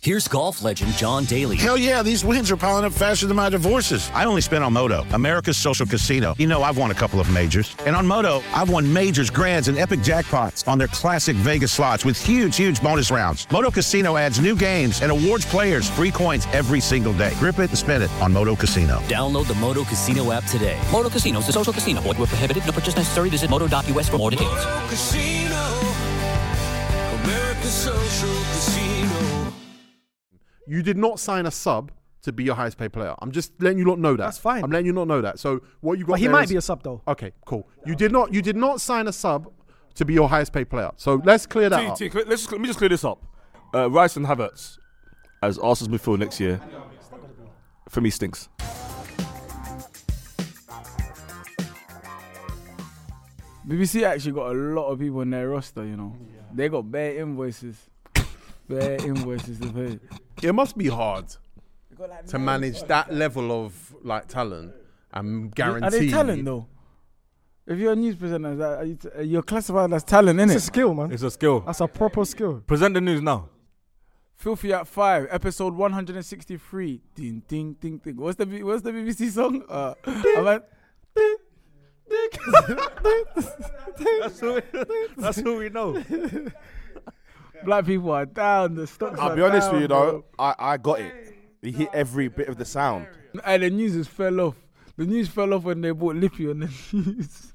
Here's golf legend John Daly. Hell yeah, these wins are piling up faster than my divorces. I only spent on Moto, America's social casino. You know, I've won a couple of majors. And on Moto, I've won majors, grands, and epic jackpots on their classic Vegas slots with huge bonus rounds. Moto Casino adds new games and awards players free coins every single day. Grip it and spin it on Moto Casino. Download the Moto Casino app today. Moto Casino is a social casino. Void where prohibited. No purchase necessary. Visit moto.us for more details. Moto Casino, America's social casino. You did not sign a sub to be your highest paid player. I'm just letting you not know that. That's fine. I'm letting you not know that. So what you got? But he might be a sub though. Okay, cool. You did not sign a sub to be your highest paid player. So let's clear that up. Let me just clear this up. Rice and Havertz as Arsenal's midfield next year, for me, stinks. BBC actually got a lot of people in their roster, you know. They got bare invoices. Bare invoices to pay. It must be hard to manage that level of like talent and guarantee. Are they talent though? If you're a news presenter, you're classified as talent, innit? It's a skill, man. It's a skill. That's a proper skill. Present the news now. Filthy at 5, episode 163. Ding, ding, ding, ding. What's the BBC song? I'm like, That's who we know. black people are down. The stocks I'll are be honest down, with you bro. though, I got it. He hit every bit of the sound. And the news just fell off. The news fell off when they bought Lippy on the news.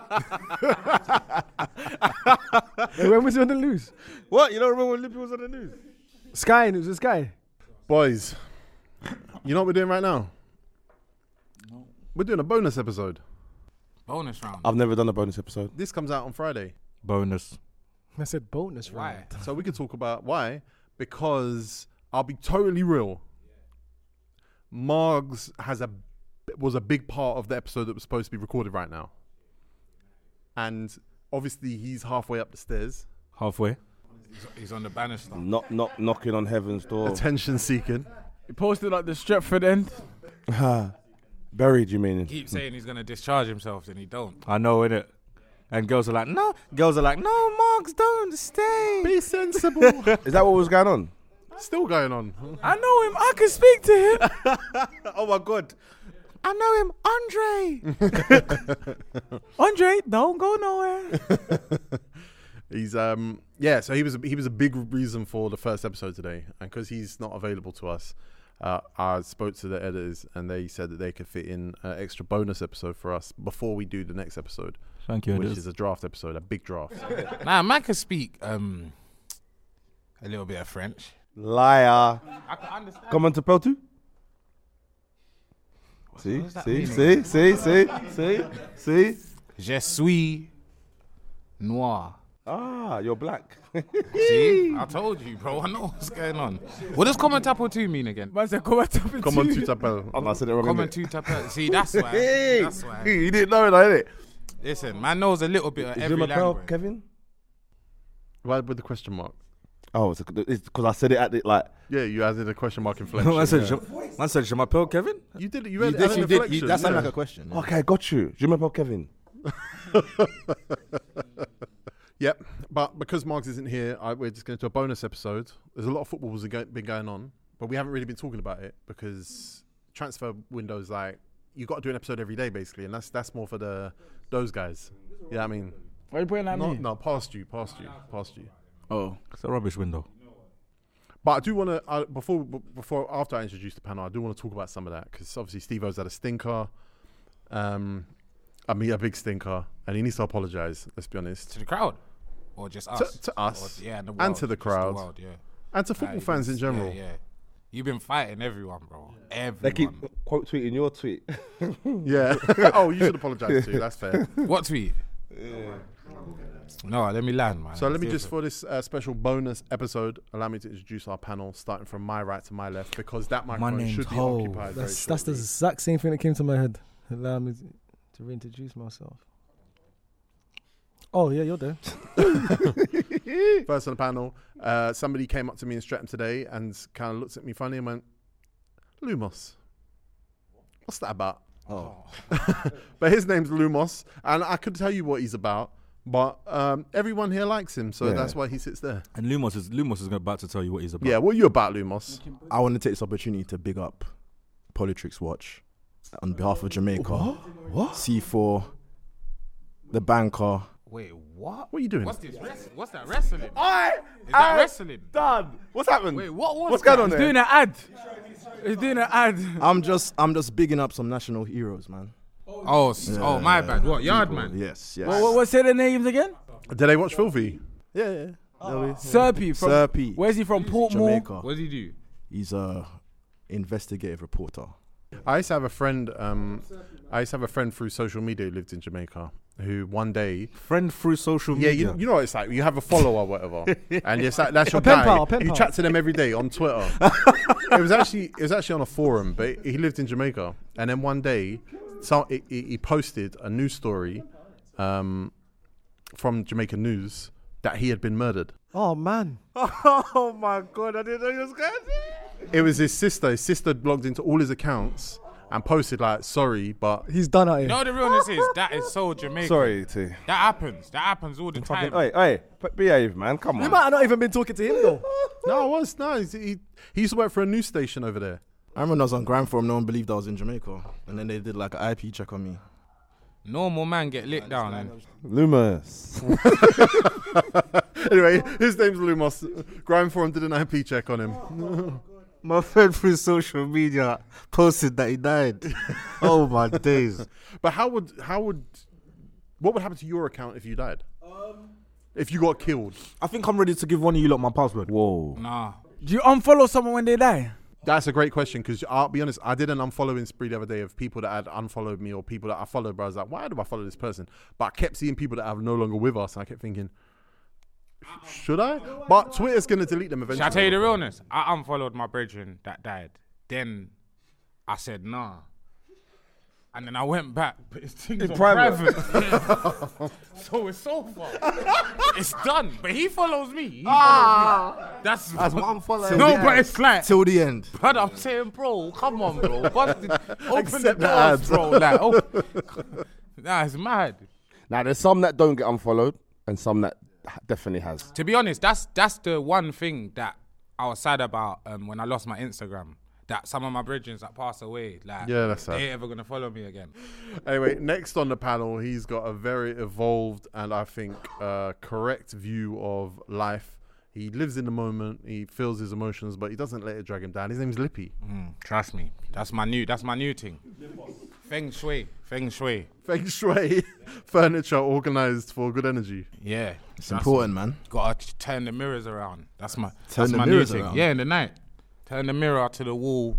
Hey, when was he on the news? What? You don't remember when Lippy was on the news? Sky News, was Sky. Boys, you know what we're doing right now? No. We're doing a bonus episode. Bonus round. I've never done a bonus episode. This comes out on Friday. Bonus. I said bonus round. Why? So we can talk about why. Because I'll be totally real. Margs was a big part of the episode that was supposed to be recorded right now. And obviously he's halfway up the stairs. Halfway. He's on the banister. Knocking on heaven's door. Attention seeking. He posted like the Stretford end. Buried, you mean? He keeps saying he's going to discharge himself, and he don't. I know, innit? And girls are like, no, Marks, don't stay. Be sensible. Is that what was going on? Still going on. I know him. I can speak to him. Oh my God. I know him, Andre. Andre, don't go nowhere. He's so he was a big reason for the first episode today, and because he's not available to us, I spoke to the editors and they said that they could fit in an extra bonus episode for us before we do the next episode. Thank you. Which is a draft episode, a big draft. Nah, man can speak a little bit of French. Liar. I can understand. Comment tu parles tu? See. Je suis noir. Ah, you're black. See? I told you, bro. I know what's going on. What does comment tapo 2 mean again? Man said, come on, top it Come on, too. tu t'appelles. Oh, I said it wrong. Comment tu tapo. See, that's why. That's why. You didn't know that, innit? Listen, man knows a little bit of Je every m'appelle language. Kevin. Why with the question mark? Oh, it's because I said it at it like. Yeah, you added a question mark inflection. Man said, je m'appelle Kevin? You did it. You added did. an You did. inflection, That sounded yeah. like a question. Okay, got you. Je m'appelle Kevin. Yep, but because Margs isn't here, we're just going to do a bonus episode. There's a lot of football has been going on, but we haven't really been talking about it because transfer windows, like, you got to do an episode every day basically, and that's more for those guys. Yeah, I mean, Why are you pointing at me? no, past you. Oh. It's a rubbish window. But I do want to after I introduce the panel, I do want to talk about some of that because obviously Steve-O's had a stinker. I mean, a big stinker, and he needs to apologise. Let's be honest. To the crowd? Or just us? To us. Or, yeah, and the world. And to the Just crowd. world, yeah. And to football fans in general. Yeah. You've been fighting everyone, bro. Everyone. They keep quote tweeting your tweet. Yeah. Oh, you should apologise too. That's fair. What tweet? No, let me land, man. So let me just, for this special bonus episode, allow me to introduce our panel, starting from my right to my left, because that microphone name's should be Ho. occupied very That's the shortly. exact same thing that came to my head. Allow me to reintroduce myself. Oh, yeah, you're there. First on the panel, somebody came up to me in Streatham today and kind of looked at me funny and went, Lumos, what's that about? Oh. But his name's Lumos, and I could tell you what he's about, But everyone here likes him, so Yeah. that's why he sits there. And Lumos is about to tell you what he's about. Yeah, what are you about, Lumos? I want to take this opportunity to big up Politrix Watch on behalf of Jamaica. What? C4, the banker. Wait, what? What are you doing? What's this? What's that wrestling? Is that wrestling? Done. What's happened? Wait, what was What's that? going on He's there? doing an ad. He's doing an ad. I'm just bigging up some national heroes, man. Oh, my bad. What, Yardman? Yes. What say the names again? Did they watch Filthy? Yeah. Serpi from. Serpi. Where's he from? Portmore. Jamaica. What does he do? He's a investigative reporter. I used to have a friend. Through social media who lived in Jamaica. Who one day, Friend through social yeah, media. you know what it's like. You have a follower, or whatever, and it's like, that's your pen guy. pal, pen You pal. chat to them every day on Twitter. It was actually on a forum, but he lived in Jamaica. And then one day, he posted a news story from Jamaica News that he had been murdered. Oh man. Oh my God! I didn't know he was going to. It was his sister. His sister logged into all his accounts and posted like, "Sorry, but He's done at You it. know what the realness is? That is so Jamaican. Sorry, T. That happens. That happens all the time. Hey, behave, man. Come You on. might have not even been talking to him though. he used to work for a news station over there." I remember when I was on Grand Forum, no one believed I was in Jamaica, and then they did like an IP check on me. Normal man get licked down. And Loomis. Anyway, his name's Lumos. Grime Forum did an IP check on him. My friend through social media posted that he died. Oh my days. But what would happen to your account if you died? If you got killed? I think I'm ready to give one of you lot my password. Whoa. nah. Do you unfollow someone when they die? That's a great question, because I'll be honest, I did an unfollowing spree the other day of people that had unfollowed me or people that I followed, but I was like, why do I follow this person? But I kept seeing people that are no longer with us, and I kept thinking, should I? But Twitter's going to delete them eventually. Shall I tell you the realness? I unfollowed my brethren that died. Then I said nah. And then I went back, but it's things on private. So it's so far. It's done. But he follows me. He follows me. That's what I'm following. No, but it's like, Till the end. but I'm saying, bro, come on, bro. Open the Accept the doors, ads. bro. Like, nah, it's mad. Now, there's some that don't get unfollowed, and some that definitely has. To be honest, that's the one thing that I was sad about when I lost my Instagram. That some of my brethren that passed away, like, Yeah, that's sad. they ain't ever gonna follow me again. Anyway, next on the panel, he's got a very evolved and I think correct view of life. He lives in the moment, he feels his emotions, but he doesn't let it drag him down. His name's Lippy. Trust me, that's my new thing. Feng Shui. Feng Shui, furniture organized for good energy. Yeah, It's important, man. Gotta turn the mirrors around. That's my Turn the my mirrors new thing. around? Yeah, in the night, turn the mirror to the wall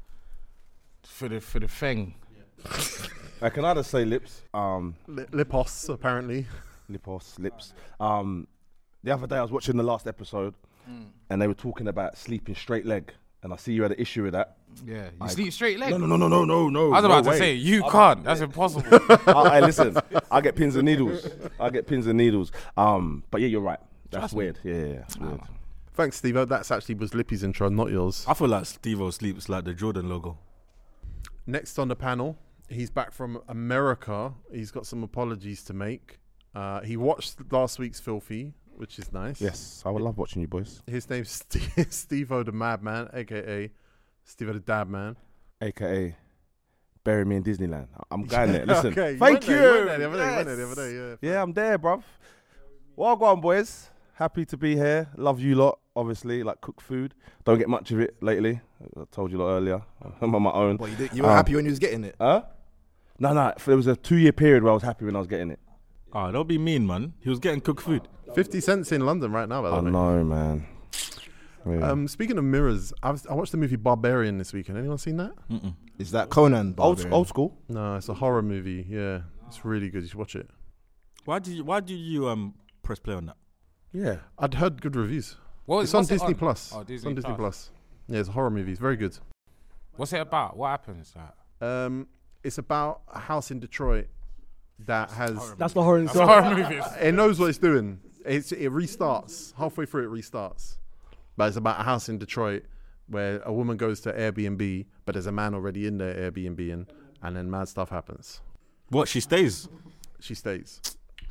for the Feng. Can I just say lips? Lipos, apparently. Lips. The other day I was watching the last episode, and they were talking about sleeping straight leg, and I see you had an issue with that. Yeah, you sleep straight leg. No. I was about to say you can't. That's impossible. Hey, listen, I get pins and needles. But yeah, you're right. That's weird. Yeah, it's weird. Thanks, Steve. That's actually was Lippy's intro, not yours. I feel like Steve-O sleeps like the Jordan logo. Next on the panel, he's back from America. He's got some apologies to make. He watched last week's Filthy, which is nice. Yes, I would love watching you boys. His name's Steve-O the Madman, a.k.a. Steve-O the Dab Man. AKA bury me in Disneyland. I'm going there. Listen, Okay, thank you. You went there the other day, yeah. Yeah, I'm there, bruv. Well, go on, boys. Happy to be here. Love you lot, obviously. Like cook food. Don't get much of it lately. I told you lot earlier. I'm on my own. Well, you were happy when you was getting it. Huh? No. There was a 2-year period where I was happy when I was getting it. Ah, don't be mean, man. He was getting cooked food. 50 cents in London right now, by the I way. know, man. Yeah. Speaking of mirrors, I watched the movie Barbarian this weekend. Anyone seen that? Is that Conan? Old school. No, it's a horror movie. Yeah, it's really good. You should watch it. Why did you press play on that? Yeah. I'd heard good reviews. What's It's on it Disney Plus. Oh, It's on Disney Plus. Yeah, it's a horror movie. It's very good. What's it about? What happens? It's about a house in Detroit that has. That's the horror It's a itself. horror movie. It knows what it's doing. It restarts halfway through. It restarts, but it's about a house in Detroit where a woman goes to Airbnb, but there's a man already in there Airbnb, and then mad stuff happens. What, she stays? She stays.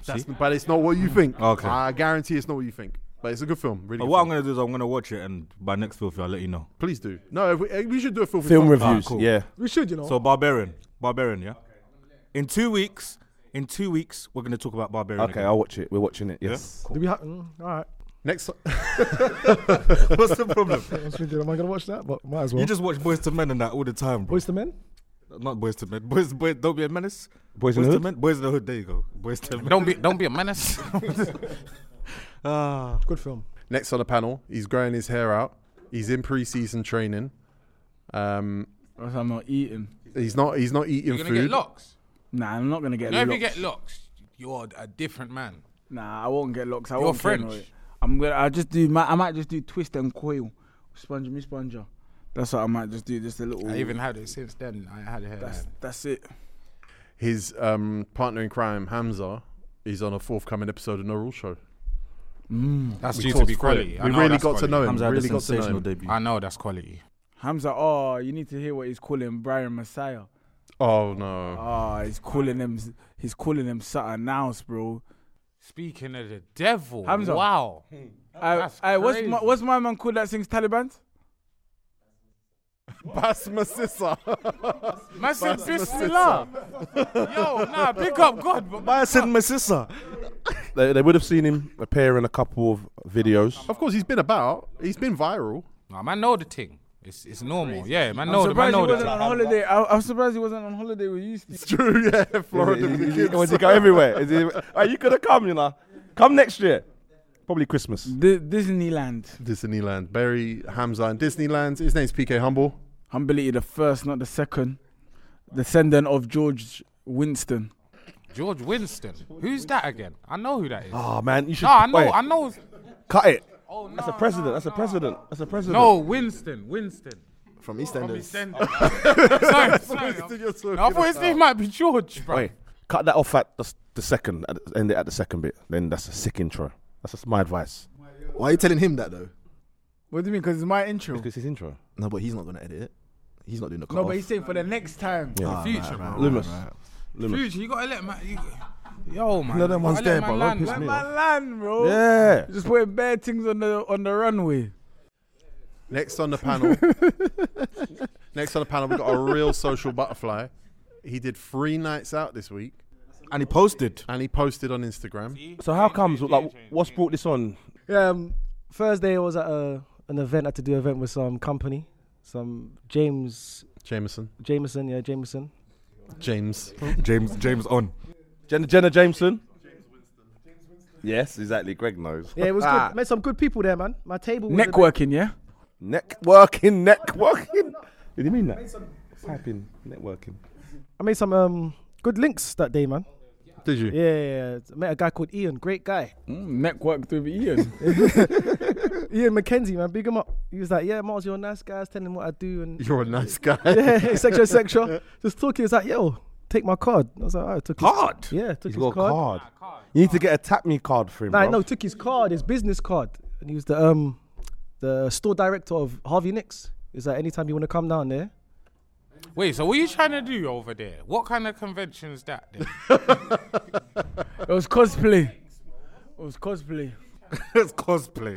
But it's not what you think. Okay. I guarantee it's not what you think. But it's a good film. Really. Good What I'm film. going to do is I'm going to watch it, and by next filthy, I'll let you know. Please do. No, if we should do a film Reviews. Alright, cool. Yeah. We should, you know. So Barbarian, yeah. In 2 weeks, we're going to talk about Barbarian. Okay, again. I'll watch it. We're watching it. Yes. Do we all right. Next. What's the problem? I was thinking, am I gonna watch that? But might as well. You just watch Boys to Men and that all the time, bro. Boys to Men. Not Boys to Men. Boys, don't be a menace. Boys in the Hood? Men. Boys in the Hood. There you go. Boys to Men. Don't be a menace. Good film. Next on the panel, he's growing his hair out. He's in pre-season training. I'm not eating. He's not eating You're gonna food. get locks. Nah, I'm not gonna get You know, if locks. you get locks, you're a different man. Nah, I won't get locks. I You're won't get French. no- I might just do twist and coil, sponger. That's what I might just do. Just a little. I even had it since then. I had a hairline. That's it. His partner in crime, Hamza, is on a forthcoming episode of No Rules Show. That's We due to talked be through it. quality. I We know really that's got to quality. know him. Hamza had a Really got to know sensational him. debut. I know that's quality. Hamza, you need to hear what he's calling Brian Messiah. Oh no. He's calling him something else, bro. Speaking of the devil, Hamza. wow. That's crazy. What's my man called that sings Taliban? Basma Sissa. Man said Bismillah. Yo, nah, big up God. But I said my sister. They would have seen him appear in a couple of videos. Of course, he's been about. He's been viral. nah, man know the thing. It's normal. Yeah, man I'm know the surprised he wasn't thing. on holiday. I'm surprised he wasn't on holiday with you, Steve. It's true, yeah. Florida with the kids. Does he go everywhere? You could have come, you know. Come next year. Probably Christmas. Disneyland. Disneyland. Barry Hamza in Disneyland. His name's PK Humble. Humility the first, not the second. Descendant of George Winston. George Winston. Who's that again? I know who that is. Oh man, you should. No, I know. wait, I know. Cut it. Oh, no, That's a president. That's a president. That's a president. No, Winston. From EastEnders. Sorry. I thought his name might be George, bro. Wait, cut that off at the second. End it at the second bit. Then that's a sick intro. That's my advice. Why are you telling him that though? What do you mean? Because it's my intro. Because his intro. No, but he's not gonna edit it. He's not doing the cut No, off. but he's saying for the next time. Yeah. Future, bro. Loomis. Loomis. Future, you gotta let man. Yo, man. No, them you ones gotta there, let bro. man Don't land. piss me My off. land, bro. Yeah. Just putting bad things on the runway. Next on the panel. We got a real social butterfly. He did 3 nights out this week. And he posted. And he posted on Instagram. So how comes? Like, what's brought this on? Thursday I was at an event. I had to do an event with some company, some Jameson. James on. Jenna Jameson. Yes, exactly. Greg knows. Yeah, it was good. Met some good people there, man. My table was Networking, yeah? Networking. Did you mean that? Typing, networking. I made some good links that day, man. Did you? Yeah. I met a guy called Ian, great guy. Networked with Ian. Ian McKenzie, man, big him up. He was like, yeah, Mars, you're a nice guy. I was telling him what I do. And You're a nice guy. yeah, etc. Just talking, he was like, yo, take my card. I was like, all right, took Card? Took He's his got a card. You need to get a Tap Me card for him, Nah, bro. no, took his card, his business card. And he was the store director of Harvey Nicks. He's like, anytime you want to come down there. Wait, so what are you trying to do over there? What kind of convention is that then? It was cosplay. It's cosplay.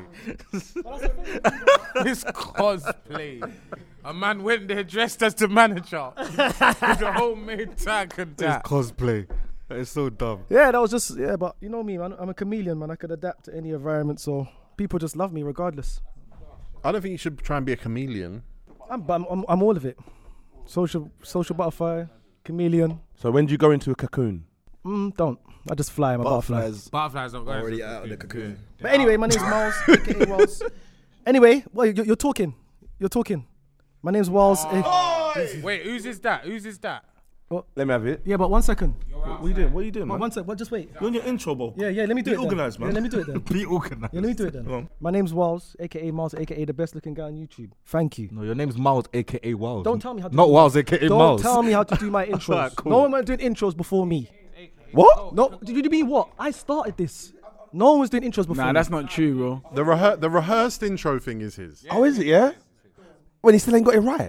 It's cosplay. A man went there dressed as the manager with a homemade tag and It's that. cosplay. It's so dumb. Yeah, that was just, but you know me, man. I'm a chameleon, man. I could adapt to any environment, so people just love me regardless. I don't think you should try and be a chameleon. I'm all of it. Social butterfly, chameleon. So when do you go into a cocoon? Don't. I just fly. I'm a butterfly. Butterflies don't go already into out of the cocoon. But anyway, my name's Miles, aka Wells. Anyway, well, you're talking. My name's Wells. Wait, whose is that? Let me have it. Yeah, but 1 second. What are you doing? What are you doing, man? 1 second. Just wait. You're on your intro, bro. Yeah. Let me do it. Be organised, man. Yeah, let me do it then. Be organised. Yeah, let me do it then. My name's Wells, aka Miles, aka the best looking guy on YouTube. Thank you. No, your name's Miles, aka Wiles. Don't tell me how to Not do Wiles, aka Don't Miles. tell me how to do my intros. Alright, cool. No one was doing intros before me. What? No, did you mean what? I started this. No one was doing intros before Nah, me. that's not true, bro. The rehearsed intro thing is his. Oh, is it? Yeah. When he still ain't got it right.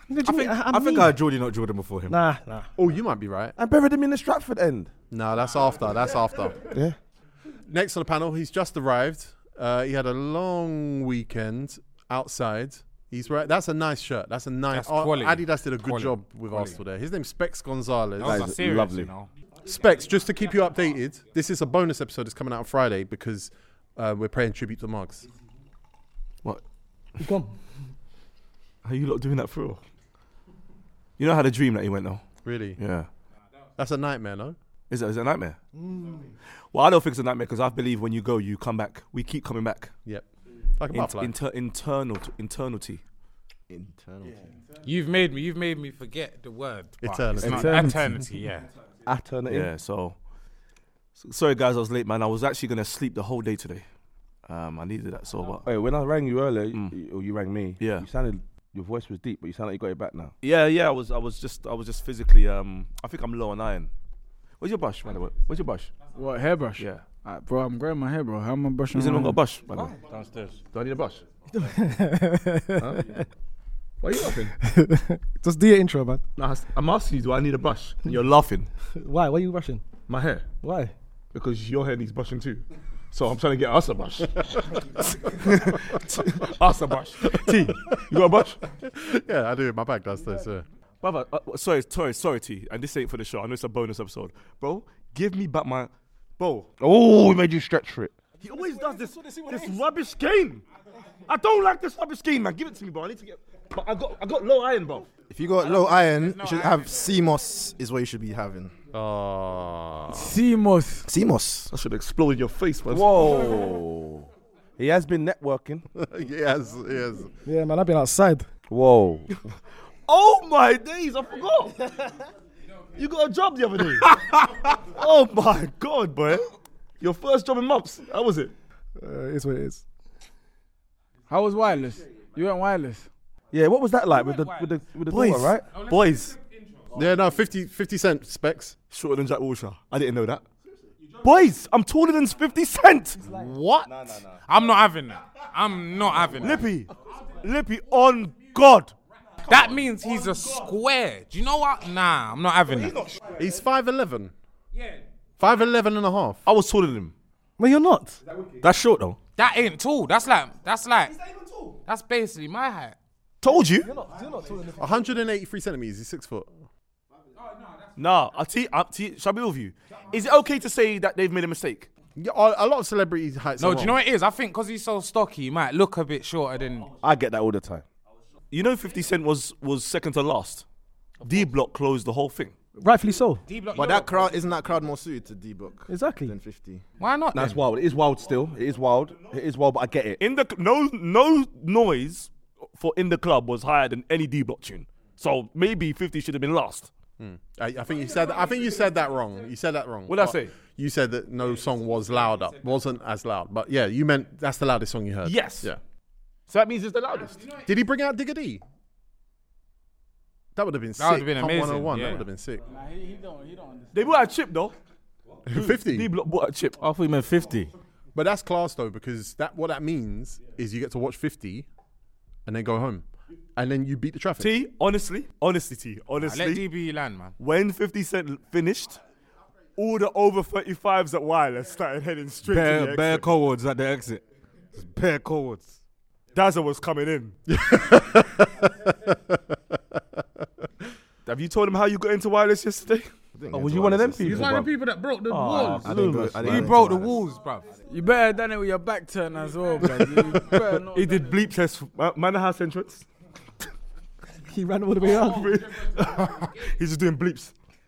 I think I had Geordie not Jordan before him. Nah. Oh, you might be right. I buried him in the Stratford end. No, that's after. Yeah. Next on the panel, he's just arrived. He had a long weekend outside. He's right. That's a nice shirt. That's a nice. That's quality. Adidas did a good Quality. job with Arsenal there. His name's Specs Gonzalez. That was That is serious, lovely. you know. Specs, just to keep you updated, this is a bonus episode that's coming out on Friday because we're paying tribute to Mugs. What? Come. Are you lot doing that for real? You know I had a dream that he went though. Really? Yeah. That's a nightmare, no? Is it a nightmare? Well, I don't think it's a nightmare because I believe when you go, you come back. We keep coming back. Yep. Like a butterfly. Internality. You've made me forget the word. but Eternity. It's not eternity, yeah. Eternity. Yeah. So sorry guys, I was late, man. I was actually gonna sleep the whole day today. I needed that so but Hey, when I rang you earlier, or you rang me, Yeah. you sounded, your voice was deep, but you sound like you got it back now. yeah. I was just physically. I think I'm low on iron. Where's your brush, by the way? Where's your brush? What, hairbrush? Yeah. Bro, I'm growing my hair, bro. How am I brushing Has my anyone got a hair? brush, by the way? Downstairs. Do I need a brush? Huh? Why are you laughing? Just do your intro, man. No, I'm asking you, do I need a brush? And you're laughing. Why? Are you rushing? My hair. Why? Because your hair needs brushing too. So I'm trying to get us a brush. Us a brush. T, you got a brush? Yeah, I do. My bag does this. Brother, sorry, T. And this ain't for the show. I know it's a bonus episode. Bro, give me back my... Bro. Oh, he made you stretch for it. He always does this rubbish game. I don't like this rubbish game, man. Give it to me, bro. I need to get... But I got low iron, bro. If you got low iron, you should have CMOS is what you should be having. CMOS. CMOS. I should explode in your face, man. Whoa. He has been networking. Yes. Yeah, man, I've been outside. Whoa. Oh my days, I forgot. You got a job the other day. Oh my God, boy. Your first job in months. How was it? It's what it is. How was wireless? You went wireless. Yeah, what was that like with the Boys, daughter, right? Boys. Yeah, no, 50 cent Specs. Shorter than Jack Wilshere. I didn't know that. Boys, I'm taller than 50 Cent. What? No. I'm not having that. I'm not having that. Lippy, on God. That means he's a square. Do you know what? Nah, I'm not having that. He's 5'11". Yeah. 5'11 and a half. I was taller than him. Well, you're not. That's short though. That ain't tall. That's like. That's basically my height. Told you. You're not taller than 183 centimeters. He's 6 foot. Nah, I'll tell you, shall I be with you? Is it okay to say that they've made a mistake? Yeah, a lot of celebrity heights. No, are do you know what it is? I think because he's so stocky, he might look a bit shorter than. I get that all the time. You know 50 Cent was second to last. D-Block closed the whole thing. Rightfully so. But that crowd, isn't that crowd more suited to D-Block Exactly. than 50? Why not? That's then? wild. It is wild still. It is wild, but I get it. In the no noise for In the Club was higher than any D-Block tune. So maybe 50 should have been last. I think you said that wrong. You said that wrong. What did I say? You said that no song wasn't as loud. But yeah, you meant that's the loudest song you heard. Yes. Yeah. So that means it's the loudest. Did he bring out Digga D? That would have been sick. That would have been Pump amazing, 101. yeah. That would have been sick. Nah, he don't understand. They bought a chip though. 50. D-Block bought a chip. I thought you meant 50. But that's class though, because what that means is you get to watch 50 and then go home. And then you beat the traffic. T, honestly, T, Let honestly, DB land, man. when 50 Cent finished, all the over 35s at Wireless started heading straight to the Bare exit. cowards at the exit. Just bare cowards. Dazza was coming in. Have you told him how you got into Wireless yesterday? Oh, was you one of them He's people? one of bruv? the people that broke the walls. I didn't go- I didn't He go broke to the Wireless. walls, bruv. You better have done it with your back turned as well, bro. You better not. He did bleep test, Manor House entrance. He ran all the way around. He's just doing bleeps.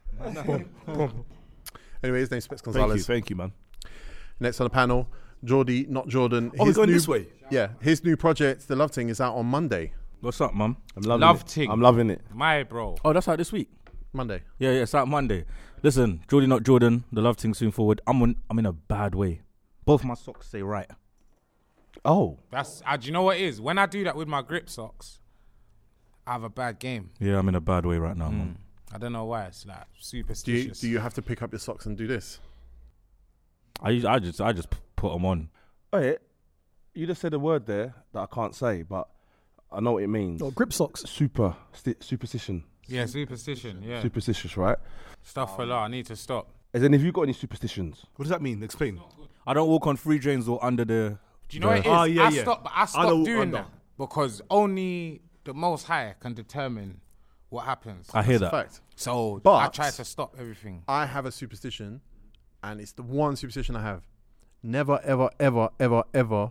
Anyway, his name's Specs Gonzalez. Thank you, man. Next on the panel, Geordie, not Jordan. Oh, we're going this way? Yeah, his new project, The Love Thing, is out on Monday. What's up, mum? I'm loving Love it. ting. I'm loving it. My bro. Oh, that's out this week. Monday. Yeah, it's out Monday. Listen, Geordie not Jordan. The love thing soon forward. I'm in a bad way. Both my socks say right. Oh. That's. Do you know what it is? When I do that with my grip socks, I have a bad game. Yeah, I'm in a bad way right now, mum. I don't know why. It's like Do you, superstitious. do you have to pick up your socks and do this? I just put them on. Hey, you just said a word there that I can't say, but I know what it means. Oh, grip socks. Superstition. Yeah, superstition. Yeah. Superstitious, right? Stuff for I need to stop. Has any of you got any superstitions? What does that mean? Explain. I don't walk on free drains or under the. Do you know what it is? Oh, yeah, I yeah. stopped doing that because only the Most High can determine what happens. I hear That's that. a fact. So But I try to stop everything. I have a superstition, and it's the one superstition I have. Never, ever, ever, ever, ever,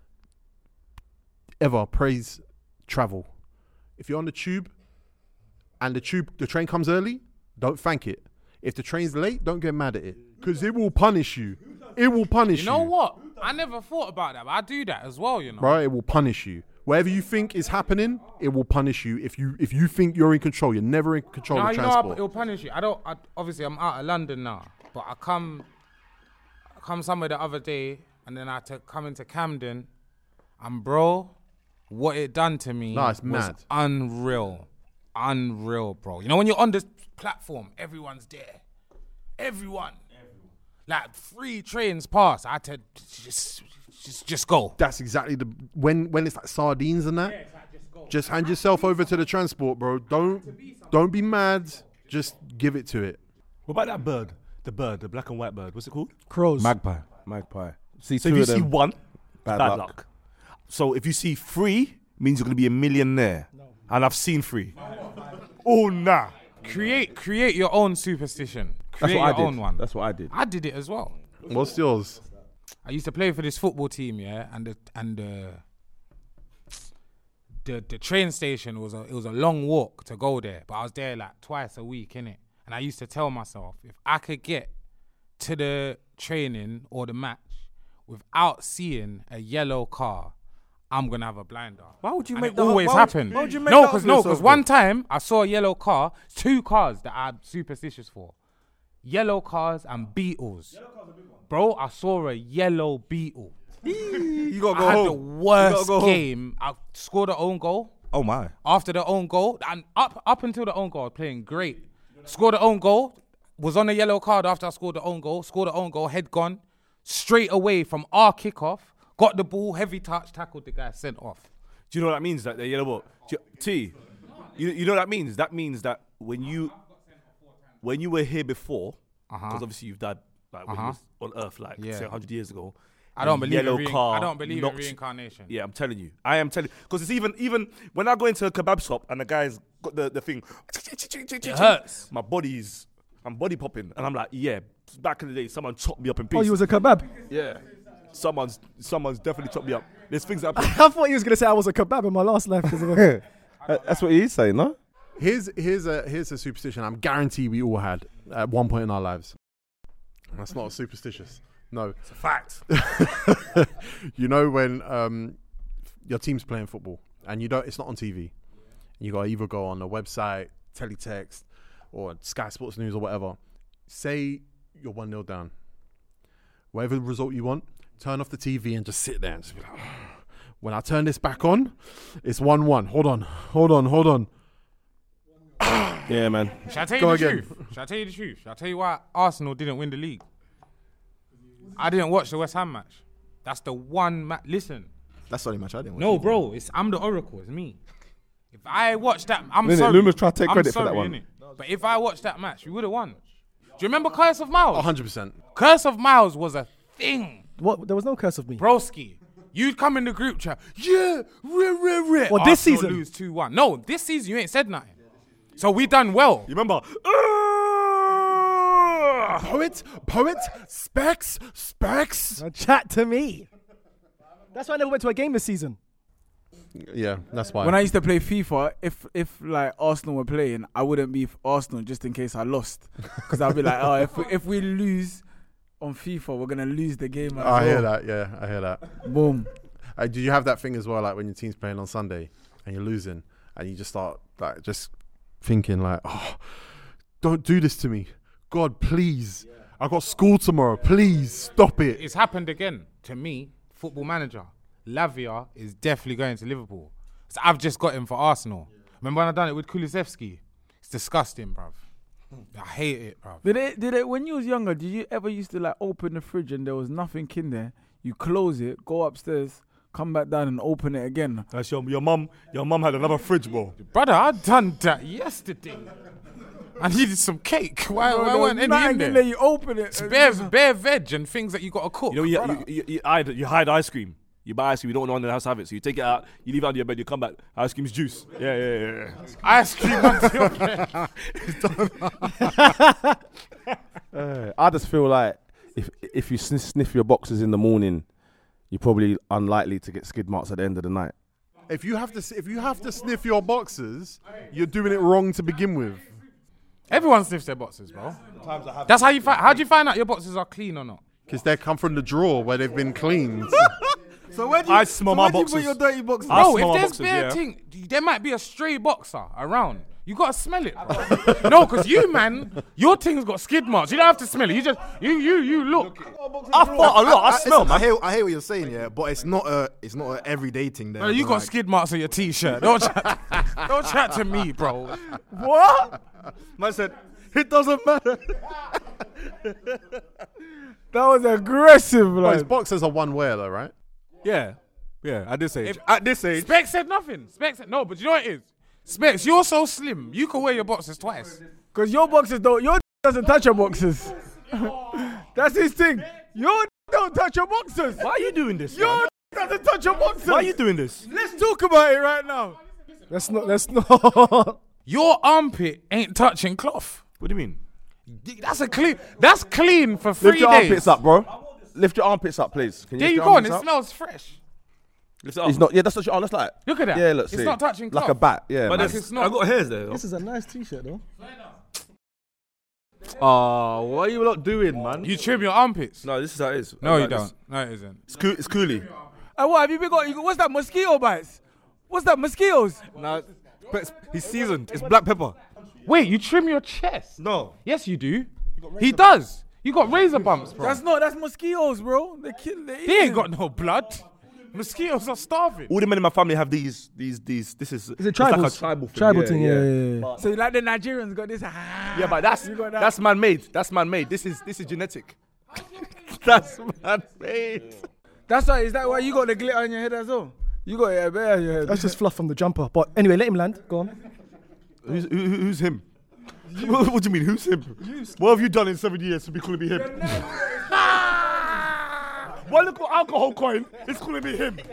ever praise travel. If you're on the tube and the train comes early, don't thank it. If the train's late, don't get mad at it because it will punish you. It will punish you. You know what? I never thought about that, but I do that as well, you know. Right? It will punish you. Whatever you think is happening, it will punish you. If you think you're in control, you're never in control of the transport. It'll punish you. Obviously, I'm out of London now, but I come somewhere the other day, and then I had to come into Camden, and bro, what it done to me it's was mad. unreal, bro. You know when you're on this platform, everyone's there, everyone. Like 3 trains pass, I had to just go. That's exactly when it's like sardines and that. Yeah, it's like, just go. Just hand yourself over to the transport, bro. Don't be mad. Just give it to it. What about that bird? The black and white bird. What's it called? Crows. Magpie. So if you see one, bad luck. So if you see 3, means you're going to be a millionaire. No. And I've seen 3. Oh, nah. Create your own superstition. That's Create what I your did. own one. That's what I did. I did it as well. What's yours? I used to play for this football team, yeah, and the train station was a long walk to go there, but I was there like twice a week, innit? And I used to tell myself, if I could get to the training or the match without seeing a yellow car, I'm gonna have a blinder. Why would you And make it that? always happen? Why would you make No, that because up for yourself, one time I saw a yellow car, 2 cars that I'm superstitious for. Yellow cars and Beetles. Bro, I saw a yellow Beetle. You gotta go I had home. the worst game. I scored an own goal. Oh my! After the own goal, and up until the own goal, I was playing great. Scored the own goal. Was on a yellow card after I scored the own goal. Scored the own goal. Head gone. Straight away from our kickoff. Got the ball. Heavy touch. Tackled the guy. Sent off. Do you know what that means? That the yellow ball. T. You know what that means? That means that when you were here before, because obviously you've died like when you was on Earth, like say 100 years ago. I don't believe yellow in car I don't believe in knocks- reincarnation. Yeah, I'm telling you. I am telling you. Because it's even when I go into a kebab shop and the guy's got the thing. It hurts. I'm body popping. And I'm like, yeah, back in the day, someone chopped me up in pieces. Oh, you was a kebab? Yeah. Someone's definitely chopped me up. There's things that happen. I thought you was going to say I was a kebab in my last life. That's what he's saying, no? Here's a superstition I'm guarantee we all had at one point in our lives. That's not superstitious. No. It's a fact. You know when your team's playing football and it's not on TV. You got to either go on a website, teletext, or Sky Sports News or whatever. Say you're 1-0 down. Whatever result you want, turn off the TV and just sit there and just be like, when I turn this back on, it's 1-1. Hold on. Yeah, man. Shall I tell Go you the again. truth? Shall I tell you why Arsenal didn't win the league? I didn't watch the West Ham match. That's the one match. Listen. That's the only match I didn't watch. No, bro. I'm the Oracle. It's me. If I watched that, I'm Innit? sorry. Loomis tried to take I'm credit for sorry, that one. innit? But if I watched that match, we would have won. Do you remember Curse of Miles? 100%. Curse of Miles was a thing. What? There was no curse of me. Broski. You'd come in the group chat. Yeah. What, this Arsenal season? lose 2-1. No, this season you ain't said nothing. So we done well. You remember? Poet, specs. Chat to me. That's why I never went to a game this season. Yeah, that's why. When I used to play FIFA, if like Arsenal were playing, I wouldn't be Arsenal just in case I lost, because I'd be like, oh, if we lose on FIFA, we're gonna lose the game. I hear that. Yeah, I hear that. Boom. Do you have that thing as well, like when your team's playing on Sunday and you're losing, and you just start like just thinking like, oh, don't do this to me, God, please. I got school tomorrow. Please stop it. It's happened again to me. Football Manager. Lavia is definitely going to Liverpool. So I've just got him for Arsenal. Remember when I done it with Kulusevski? It's disgusting, bruv. I hate it, bruv. Did it when you was younger? Did you ever used to like open the fridge and there was nothing in there? You close it, go upstairs, come back down and open it again. That's your mum had another fridge, bro. Brother, I done that yesterday. I needed some cake. Why weren't any in there? You open it. Bare veg and things that you got to cook. You know, you hide ice cream. You buy ice cream, you don't want no one in the house to have it. So you take it out, you leave it under your bed, you come back, ice cream's juice. Yeah. Ice cream under your bed. I just feel like if you sniff your boxes in the morning, you're probably unlikely to get skid marks at the end of the night. If you have to sniff your boxes, you're doing it wrong to begin with. Everyone sniffs their boxes, bro. That's how you find. How do you find out your boxes are clean or not? Because they come from the drawer where they've been cleaned. So where do you, I smell my boxes. Put your dirty boxes? Bro, if there's bare thing, there might be a stray boxer around. You gotta smell it. No, because you, man, your thing's got skid marks. You don't have to smell it. You just you look. I thought a lot. I smell, man. I hear what you're saying, yeah, but it's not a everyday thing there. Bro, you got skid marks on your t-shirt. Don't chat to me, bro. What? Man said, it doesn't matter. That was aggressive, But like. his boxers are one wear though, right? Yeah, at this age. At this age. Specs said nothing. Specs said no, but you know what it is? Specs, you're so slim. You can wear your boxes twice. Because your boxes doesn't touch your boxes. That's his thing. Your don't touch your boxes. Why are you doing this? Your doesn't touch your boxes. Why are you doing this? Let's talk about it right now. Let's not. Your armpit ain't touching cloth. What do you mean? That's clean for 3 days. Lift your armpits up, bro. Lift your armpits up, please. Can There lift you your go, and armpits it up? smells fresh. Lift it up. It's not. Yeah, that's what your arm looks like. Look at that. Yeah, look. It's see. not touching like a cloth. bat. Yeah, But man. it's not. I got hairs there. This is a nice t-shirt, though. Oh, what are you lot doing, man? You trim your armpits. No, this is how it is. No, I you like this. don't. No, it isn't. It's coolie. And what have you been got? What's that? Mosquito bites? What's that? Mosquitoes? Nah, he's seasoned. It's black pepper. Wait, you trim your chest? No. Yes, you do. He does. You got razor bumps, bro. That's mosquitoes, bro. They They ain't got no blood. Mosquitoes are starving. All the men in my family have these. This is. Is it it's like a tribals? tribal thing. Tribal thing, yeah. So like the Nigerians got this. Yeah, but that's You got that. that's man-made. That's man-made. This is genetic. That's man-made. That's why. Is that why you got the glitter on your head as well? You got a bear on your head. That's just fluff from the jumper. But anyway, let him land. Go on. Who's him? What do you mean? Who's him? What have you done in 7 years to be calling me him? One little alcohol coin is calling me him.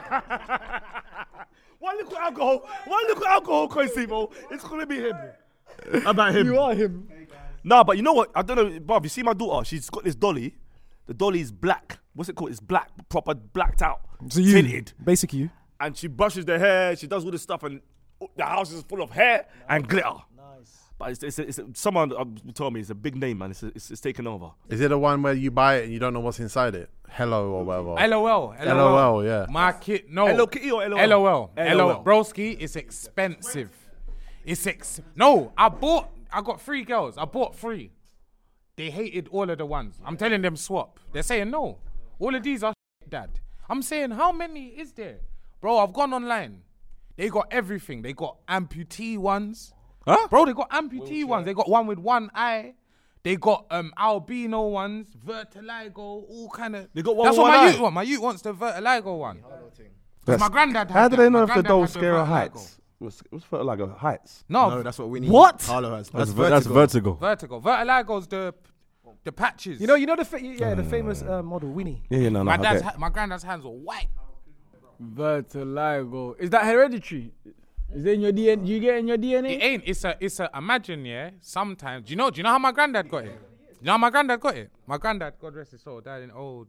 One little alcohol coin, Steve-O, it's calling me him. About him. You are him. Nah, but you know what? I don't know, Bob. You see my daughter? She's got this dolly. The dolly is black. What's it called? It's black, proper blacked out, So you, tinted. basically you. And she brushes the hair. She does all this stuff, and the house is full of hair and glitter. Nice. But it's someone told me it's a big name, man. It's taken over. Is it the one where you buy it and you don't know what's inside it? Hello or whatever. LOL, yeah. My kid, no. Hello Kitty or LOL? LOL. Broski, it's expensive. No, I got 3 girls. I bought 3. They hated all of the ones. I'm telling them swap. They're saying no. All of these are dad. I'm saying how many is there? Bro, I've gone online. They got everything. They got amputee ones. Huh? Bro, they got amputee ones. They got one with one eye. They got albino ones, vertigo, all kind of. They got one That's with what one my eye. youth want. My youth wants the vertigo one. 'Cause my granddad had How do that. they know My if the granddad doll had the scare of vertigo. heights? What's vertigo? Heights? No, that's what we need. What? Carlo has. That's vertigo. vertigo. Vertigo's the patches. You know the famous model Winnie. Yeah, no. my granddad's hands were white. Vertigo. Is that hereditary? Is it in your DNA? You get in your DNA? It ain't. It's a. Imagine, yeah. Sometimes, do you know how my granddad got it? You know how my granddad got it? My granddad, God rest his soul, died in old.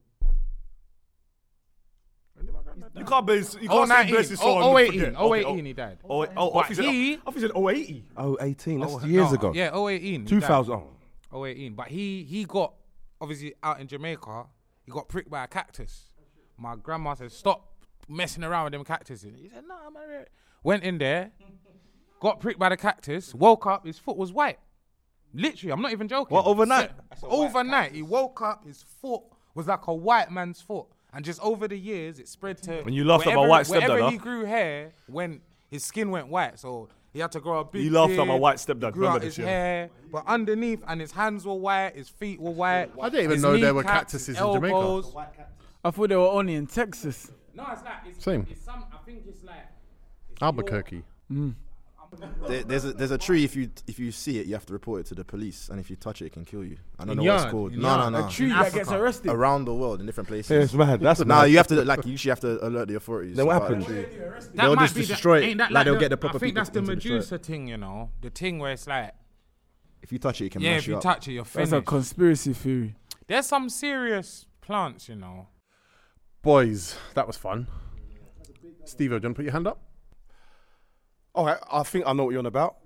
You can't base. You Oh, can't say 19. bless his soul. Oh, and 18. forget. Oh, Okay, 18 he died. Oh, But he said 080. 18. That's Oh, years no, ago. Yeah, 018. he 2000. died. 018. But he got, obviously out in Jamaica, he got pricked by a cactus. My grandma said, stop messing around with them cactuses. He said, no, man. Went in there, got pricked by the cactus, woke up, his foot was white. Literally, I'm not even joking. What, overnight? Overnight, he woke up, his foot was like a white man's foot. And just over the years, it spread to... And you laughed at my wherever- white stepdad, Wherever huh? he grew hair, when his skin went white, so he had to grow a big You laughed at beard, my white stepdad, grew remember out this, his yeah? hair, but underneath, and his hands were white, his feet were white. I didn't even his know there were kneecaps, cactuses his in Jamaica. elbows. I thought they were only in Texas. No, it's like Same. It's some. I think it's like Albuquerque. There's a tree. If you see it, you have to report it to the police, and if you touch it, it can kill you. I don't In know what it's yard, called. in No. yard. A tree that gets arrested. Around the world in different places. Yeah, it's mad. That's Nah, mad. you have to you usually have to alert the authorities. Then what about happens? the tree. That They'll might just be destroy it. ain't that Like, they'll the- get the proper I think people that's the to destroy it. Medusa thing, you know, the thing where it's like, If you touch it, it can yeah, mash if you up. touch it, you're That's finished. a conspiracy theory. There's some serious plants, you know. Boys, that was fun. Steve, do you want to put your hand up? All right, I think I know what you're on about.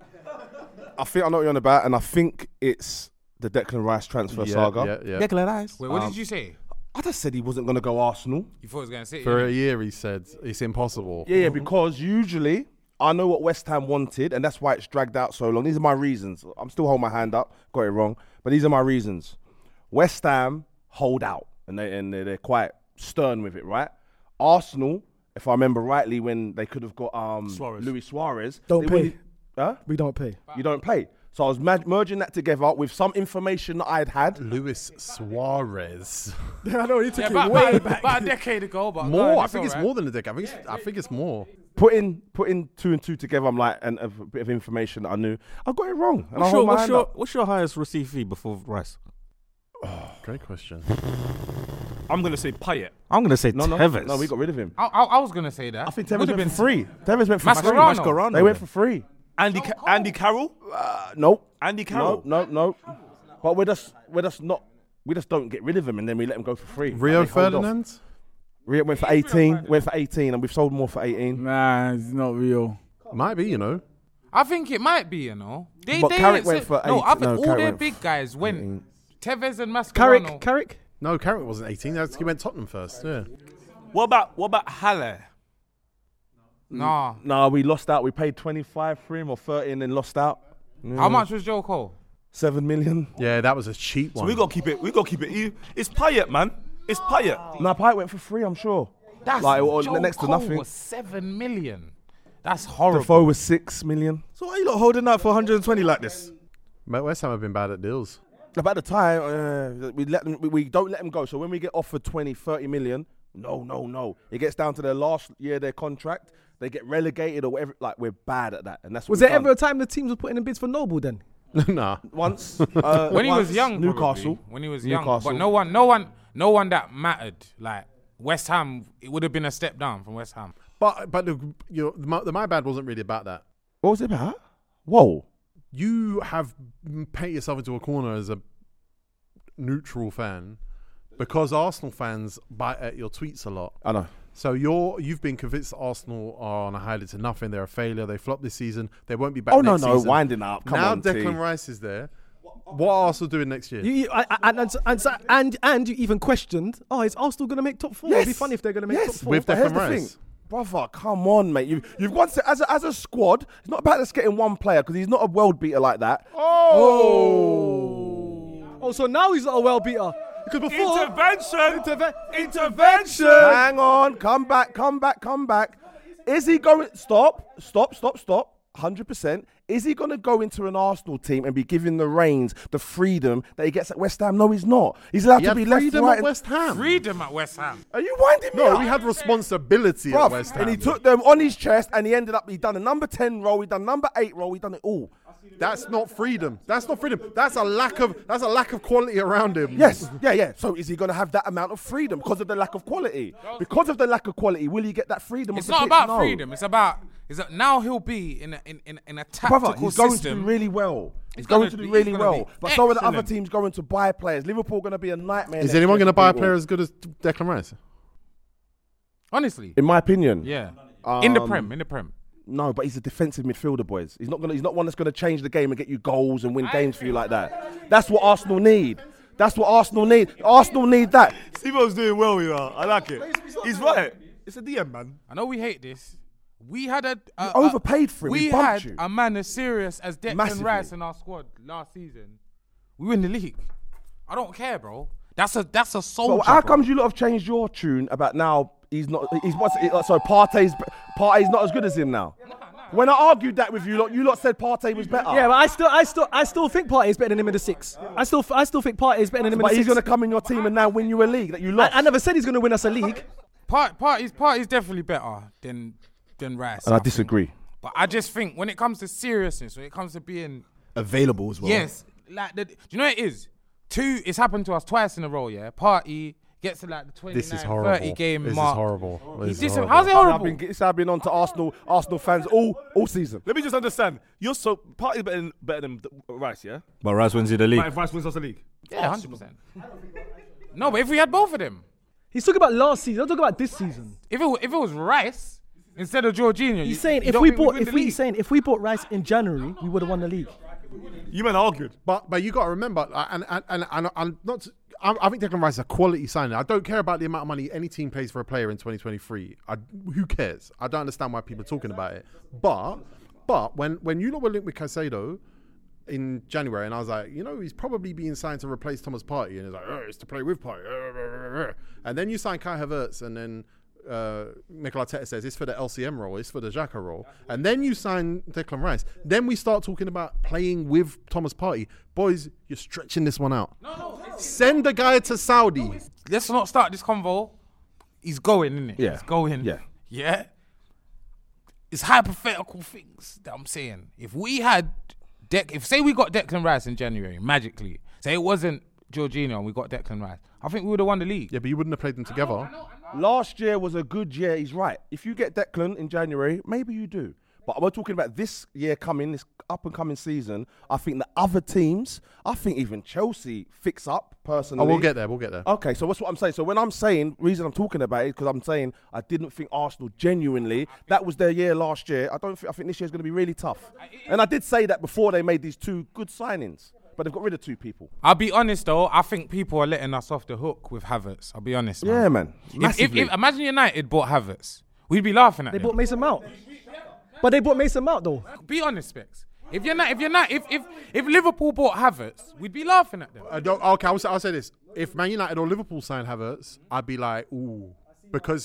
And I think it's the Declan Rice transfer saga. Yeah. Declan Rice. Wait, what did you say? I just said he wasn't going to go Arsenal. You thought it was going to sit For a year, he said it's impossible. Yeah, because usually I know what West Ham wanted, and that's why it's dragged out so long. These are my reasons. I'm still holding my hand up. Got it wrong. But these are my reasons. West Ham hold out, and they're quite stern with it, right? Arsenal, if I remember rightly, when they could have got Luis Suarez. Don't they pay. wouldn't- Huh? We don't pay. You don't pay. So I was merging that together with some information that I'd had. Luis Suarez. I know, he took Yeah, it way about back. about a decade ago, but More. I it's think it's alright. more than a decade. I think it's more. Putting two and two together, I'm like, and a bit of information that I knew. I got it wrong. And I hold my hand up. What's your highest receive fee before Rice? Great question. I'm gonna say Payet. I'm gonna say No, Tevez. we got rid of him. I was going to say that. I think Tevez Would've went been for free. Tevez went for free. Mascherano. They went for free. Andy Carroll. Nope. Andy Carroll. No. But we just don't get rid of him and then we let him go for free. Rio Like, they hold off. Ferdinand? Rio went for 18. Went for 18, and we've sold more for 18. Nah, it's not real. Might be, you know. I think it might be, you know. But Carrick went for No, 8. I think No, all Carrick their went big guys went. 18. Tevez and Mascherano. Carrick? No, Carrick wasn't 18. He went Tottenham first. Yeah. What about Halle? Nah. No, we lost out. We paid 25 for him or 30 and then lost out. How much was Joe Cole? 7 million. Yeah, that was a cheap So one. we gotta keep it. It's Payet, man. It's Payet. No, Payet went for free, I'm sure. That's Like, or Joe next to Cole nothing. was 7 million. That's horrible. Defoe was 6 million. So why are you not holding out for 120 like this? West Ham have been bad at deals. About the time, we don't let them go. So when we get offered 20, 30 million, no. It gets down to their last year of their contract. They get relegated or whatever. Like, we're bad at that. And that's what Was we've there done. ever a time the teams were putting in bids for Noble then? Nah. Once. When he was young, Newcastle. probably. When he was young, Newcastle. but no one that mattered. Like West Ham, it would have been a step down from West Ham. But the my bad wasn't really about that. What was it about? Whoa. You have painted yourself into a corner as a neutral fan because Arsenal fans bite at your tweets a lot. I know. So you've been convinced that Arsenal are on a highly to nothing. They're a failure. They flopped this season. They won't be back Oh, next no, season. winding up. Come now on, Declan T. Rice is there. What are Arsenal doing next year? And you even questioned, is Arsenal going to make top 4? Yes. It'd be funny if they're going to make top 4. With But here's Declan the Rice. thing. Brother, come on, mate. You've gone to, as a squad. It's not about us getting one player because he's not a world beater like that. Oh, so now he's not a well beater. Because before Intervention. Hang on. Come back. Is he going? Stop. 100%. Is he going to go into an Arsenal team and be given the reins, the freedom that he gets at West Ham? No, he's not. He's allowed He to had be left, freedom right. at West Ham. Freedom at West Ham. Are you winding me No, up? we had responsibility Bruv, at West Ham. and he took them on his chest, and he done a number 10 role, he done number 8 role, he done it all. That's not freedom. That's a lack of quality around him. Yes, yeah. So is he going to have that amount of freedom because of the lack of quality? Because of the lack of quality, will he get that freedom? It's off the not pitch? about No. freedom. It's about now he'll be in a tactical Brother, he's going to system. do really well. He's going gonna to be- do he's really gonna well. be But so are the other excellent. teams going to buy players. Liverpool going to be a nightmare. Is next anyone year going to for buy a people. player as good as Declan Rice? Honestly, In my opinion, yeah. In the Um, Prem. No, but he's a defensive midfielder, boys. He's not one that's going to change the game and get you goals and win games for you like that. That's what Arsenal need. Arsenal need that. Steve-O's doing well here. I like it. He's right. It's a DM, man. I know we hate this. We had a overpaid for him. We We bumped had you. a man as serious as Declan Massively. Rice in our squad last season. We win the league. I don't care, bro. That's a soldier. So how bro. comes you lot have changed your tune about now? Partey's not as good as him now. When I argued that with you lot said Partey was better. Yeah, but I still think Partey is better than him in the 6. I still think Partey is better than him in the But 6. he's going to come in your team and now win you a league that you lost. I never said he's going to win us a league. Partey's definitely better than Rice. And I disagree. But I just think when it comes to seriousness, when it comes to being available as well. Yes, like do you know what it is? It's happened to us twice in a row. Yeah, Partey gets to like the 29-30 game this mark. Is horrible. How's it horrible? I've been on to Arsenal fans all season. Let me just understand. You're so Partey's better than Rice, yeah? But Rice wins you the league. But if Rice wins us the league. Yeah, 100%. No, but if we had both of them, he's talking about last season. I'm talking about this season. If it was Rice instead of Jorginho, he's saying if we bought Rice in January, we would have won the league. You men argued, but you got to remember, and not. I think Declan Rice is a quality signing. I don't care about the amount of money any team pays for a player in 2023. Who cares? I don't understand why people are talking about it. But when you lot were linked with Caicedo in January, and I was like, he's probably being signed to replace Thomas Partey, and it's like, it's to play with Partey. And then you sign Kai Havertz, and then Mikel Arteta says it's for the LCM role, it's for the Xhaka role, and then you sign Declan Rice. Then we start talking about playing with Thomas Partey. Boys, you're stretching this one out. No. Send the guy to Saudi. Let's not start this convo. He's going, isn't it? Yeah. He's going. Yeah. Yeah. It's hypothetical things that I'm saying. If we had say we got Declan Rice in January, magically, say it wasn't Jorginho and we got Declan Rice, I think we would have won the league. Yeah, but you wouldn't have played them together. I know. Last year was a good year. He's right. If you get Declan in January, maybe you do. But we're talking about this year coming, this up-and-coming season. I think the other teams, I think even Chelsea fix up, personally. Oh, we'll get there. Okay, so that's what I'm saying. So when I'm saying, reason I'm talking about it is because I'm saying I didn't think Arsenal genuinely, that was their year last year. I think this year's going to be really tough. And I did say that before they made these two good signings. But they've got rid of two people. I'll be honest though, I think people are letting us off the hook with Havertz. I'll be honest, man. Yeah, man. If imagine United bought Havertz, we'd be laughing at them. They bought Mason Mount. But they bought Mason Mount though. Be honest, Specs. If Liverpool bought Havertz, we'd be laughing at them. Okay, I'll say this. If Man United or Liverpool signed Havertz, I'd be like, ooh. Because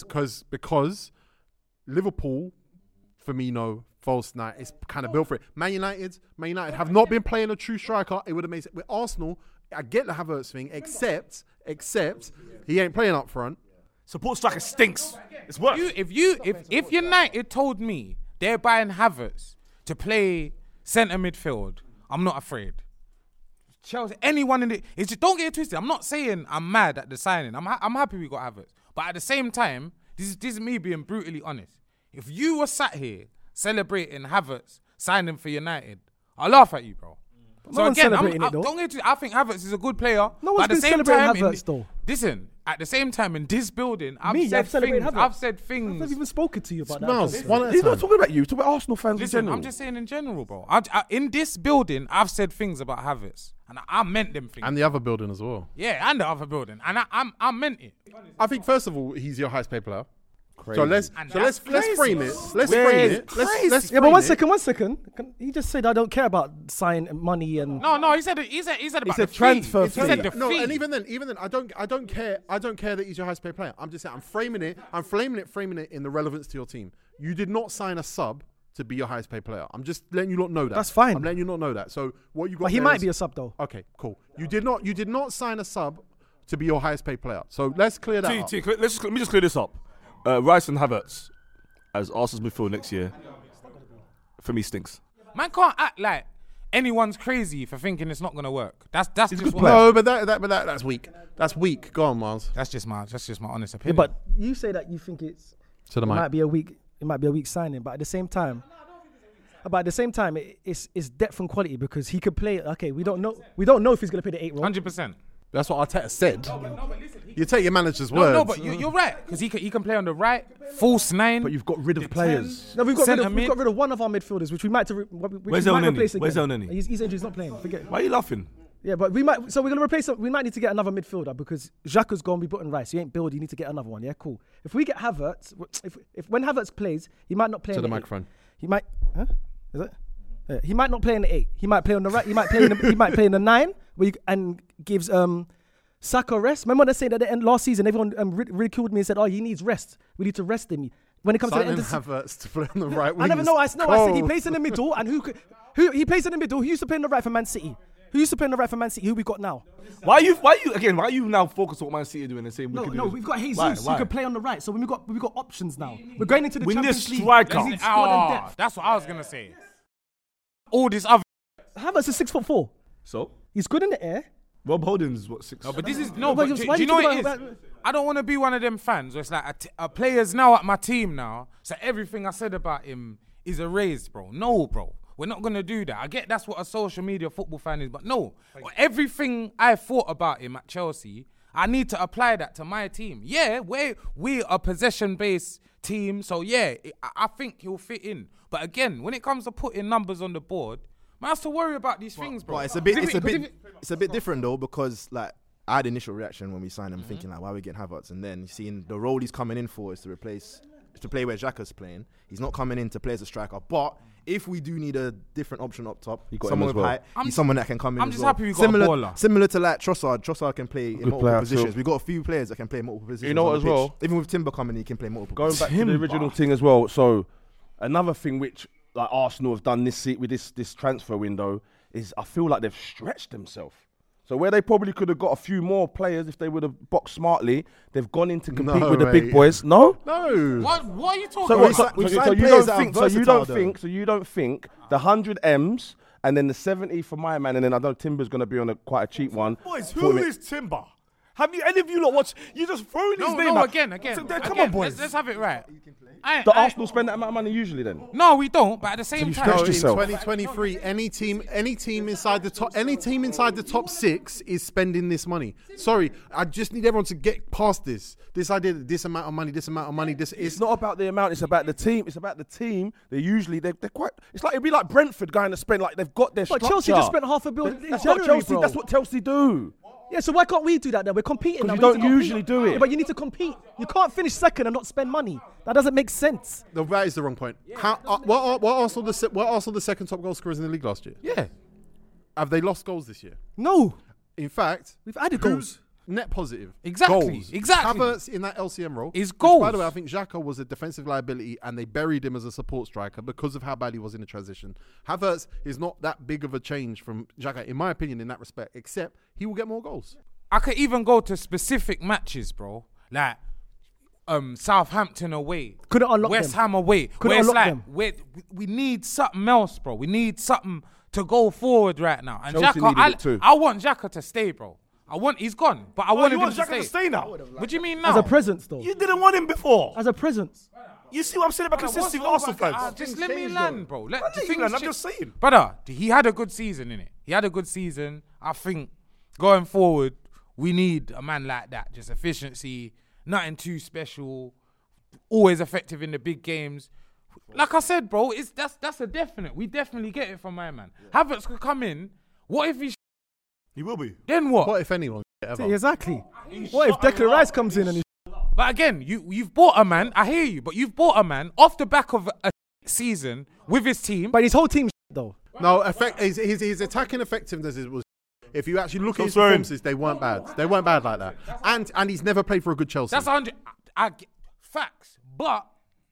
Liverpool, Firmino, false night. It's kind of built for it. Man United have not been playing a true striker. It would have made sense. With Arsenal, I get the Havertz thing, except he ain't playing up front. Support striker stinks. It's worse. If United told me they're buying Havertz to play centre midfield, I'm not afraid. Chelsea, anyone in it's just, don't get it twisted. I'm not saying I'm mad at the signing. I'm happy we got Havertz, but at the same time, this is me being brutally honest. If you were sat here celebrating Havertz signing for United, I'll laugh at you, bro. No one's celebrating it, though. Don't get to, I think Havertz is a good player. No one's been celebrating Havertz, though. Listen, at the same time, in this building, I've said things. I've never even spoken to you about that. He's not talking about you. He's talking about Arsenal fans in general. I'm just saying in general, bro. In this building, I've said things about Havertz. And I meant them things. And the other building as well. Yeah, and the other building. And I meant it. I think, first of all, he's your highest paid player. Crazy. So let's frame it. Let's frame it. Let's yeah, but one second. He just said I don't care about sign money and. No. He said about the transfer fee. He said the no, fee. and even then, I don't care that he's your highest paid player. I'm just saying I'm framing it in the relevance to your team. You did not sign a sub to be your highest paid player. I'm just letting you not know that. That's fine. I'm letting you not know that. So what you got? But he might be a sub though. Okay, cool. You did not sign a sub to be your highest paid player. So let's clear that up. Let me just clear this up. Rice and Havertz as Arsenal's midfield next year, for me, stinks. Man can't act like anyone's crazy for thinking it's not gonna work. That's just what. No, but that's weak. That's weak. Go on, Miles. That's just my honest Yeah, opinion. but you say that you think it might be a weak signing, but at the same time, it's depth and quality because he could play. Okay, we don't know if he's gonna play the 8 role. 100%. That's what Arteta said. You take your manager's words. No, but you're right because he can play on the right, false 9. But you've got rid of players. No, we've got rid of one of our midfielders, which we might Where's El Neni? Where's El Neni? He's injured. He's not playing. Forget it. Why are you laughing? Yeah, but we're gonna replace him. We might need to get another midfielder because Xhaka's gone. We put in Rice. You ain't build. You need to get another one. Yeah, cool. If we get Havertz, if when Havertz plays, he might not play. To in the 8. microphone. He might. Huh? Is it? Yeah, he might not play in the 8. He might play on the right. He might play in the 9, and gives Saka rest. Remember when I said at the end last season, everyone ridiculed me and said, "Oh, he needs rest. We need to rest him." When it comes to the end of the Havertz to play on the right wing. I never know. I said he plays in the middle, and who he plays in the middle. Who used to play in the right for Man City? Who used to play on the right for Man City? Who we got now? Why are you now focused on what Man City are doing and saying we can do this? We've got Jesus Why? who can play on the right. So we've got options now. We're going into the We need a Champions League. striker. We need squad and depth. That's what I was gonna say. All this other. Havertz is 6'4". So He's good in the air. Rob Holding's what 6? No, but this is Why do you you know talking what it about- is? I don't want to be one of them fans where it's like a player's now at my team now, so everything I said about him is erased, bro. No, bro. We're not gonna do that. I get that's what a social media football fan is, but no. Everything I thought about him at Chelsea, I need to apply that to my team. Yeah, we're a possession-based team, so yeah, I think he'll fit in. But again, when it comes to putting numbers on the board, man has to worry about these things, bro. But it's a bit different though, because like I had initial reaction when we signed him, thinking like, why are we getting Havertz? And then seeing the role he's coming in for is to play where Xhaka's playing. He's not coming in to play as a striker. But if we do need a different option up top, got someone him as with well. height, he's someone that can come in. I'm as just well. happy we got a baller. Similar to like Trossard. Trossard can play in multiple player positions. too. We've got a few players that can play multiple positions. You know on what the as pitch. well? Even with Timber coming, he can play multiple. Going positions. back to the original thing as well. So another thing which like Arsenal have done with this transfer window is I feel like they've stretched themselves. So where they probably could have got a few more players if they would have boxed smartly, they've gone in to compete with the big boys. No. What are you talking So, about? you don't think the 100 M's and then the 70 for my man, and then I know Timber's going to be on quite a cheap one. Boys, who is Timber? Have you any of you lot watched? You just throwing his name out. Again. So, come Again, on, boys. Let's have it right. Arsenal spend that amount of money usually then? No, we don't. But at the same time, stretched in yourself. 2023, any team inside the top 6 is spending this money. Sorry, I just need everyone to get past this. This idea that this amount of money, It's not about the amount. It's about the team. It's about the team. They're quite. It's like it'd be like Brentford going to spend like they've got their But structure. Chelsea just spent $500 million in That's January, what Chelsea. bro. That's what Chelsea do. Yeah, so why can't we do that then? We're competing now. Because We you need don't to compete. usually do it. Yeah, but you need to compete. You can't finish second and not spend money. That doesn't make sense. No, that is the wrong point. What Arsenal the second top goal scorers in the league last year? Yeah. Have they lost goals this year? No. In fact, We've added who's goals. net positive? Exactly, Goals. exactly. Havertz in that LCM role Is which, by the goals. way, I think Xhaka was a defensive liability and they buried him as a support striker because of how bad he was in the transition. Havertz is not that big of a change from Xhaka, in my opinion, in that respect, except he will get more goals. I could even go to specific matches, bro. Like Southampton away, Couldn't unlock West them. Ham away. Couldn't Where it's unlock like them. we need something else, bro. We need something to go forward right now. And Chelsea needed it too. I want Xhaka to stay, bro. He's gone, but I wanted you him want to Xhaka stay. to stay now? What do you mean now? As a presence, though. You didn't want him before. As a presence. You see what I'm saying about consistency with Arsenal fans? Just let me land, bro. Let me land, I'm just saying. Brother, he had a good season, innit? He had a good season. I think going forward, we need a man like that. Just efficiency, nothing too special, always effective in the big games. Like I said, bro, that's a definite. We definitely get it from my man. Havertz could come in. What if He will be. Then what? What if anyone? Ever? Exactly. What if Declan Rice comes in and But again, you've bought a man. I hear you, but you've bought a man off the back of a season with his team. But his whole team though. No, his attacking effectiveness was. If you actually look at his performances, they weren't bad. They weren't bad like that. And he's never played for a good Chelsea. That's 100. Facts, but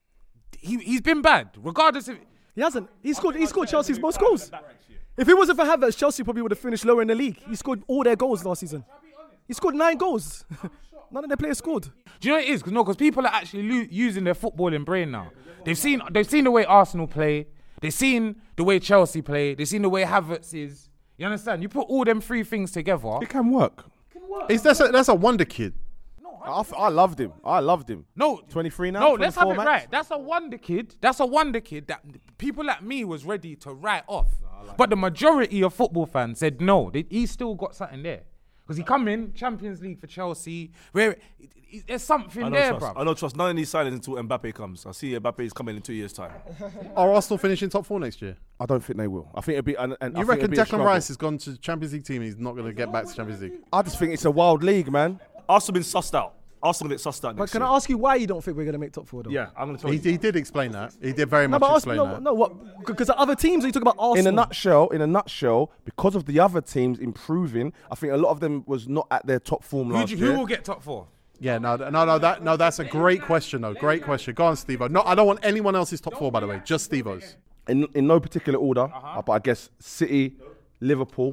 he's been bad, regardless of. He hasn't. He scored Chelsea's most goals. If it wasn't for Havertz, Chelsea probably would have finished lower in the league. He scored all their goals last season. He scored 9 goals. None of their players scored. Do you know what it is? Because people are actually using their footballing brain now. They've seen the way Arsenal play. They've seen the way Chelsea play. They've seen the way Havertz is. You understand? You put all them 3 things together. It can work. That's a wonder kid. I loved him. No, 23 now. No, let's have it max? right. That's a wonder kid. That's a wonder kid that people like me was ready to write off. But the majority of football fans said no. He's still got something there. Because he come in, Champions League for Chelsea, where there's something there, bro. I don't trust none of these signings until Mbappe comes. I see Mbappe is coming in 2 years' time. Are Arsenal finishing top 4 next year? I don't think they will. I think it'll be. You reckon Declan Rice has gone to Champions League team? He's not going to get back to Champions League. I just think it's a wild league, man. Arsenal been sussed out. Arsenal get sussed out But next can year. I ask you why you don't think we're going to make top 4 though? Yeah, I'm going to tell He you. did explain that. He did very No, much but explain that. what? Because the other teams, are you talking about Arsenal? In a nutshell, because of the other teams improving, I think a lot of them was not at their top form last year. Who will get top 4? Yeah, that's a great question though. Great question. Go on, Steve-O. No, I don't want anyone else's top 4, by the way. Just Steve-O's. In no particular order, but I guess City, Liverpool,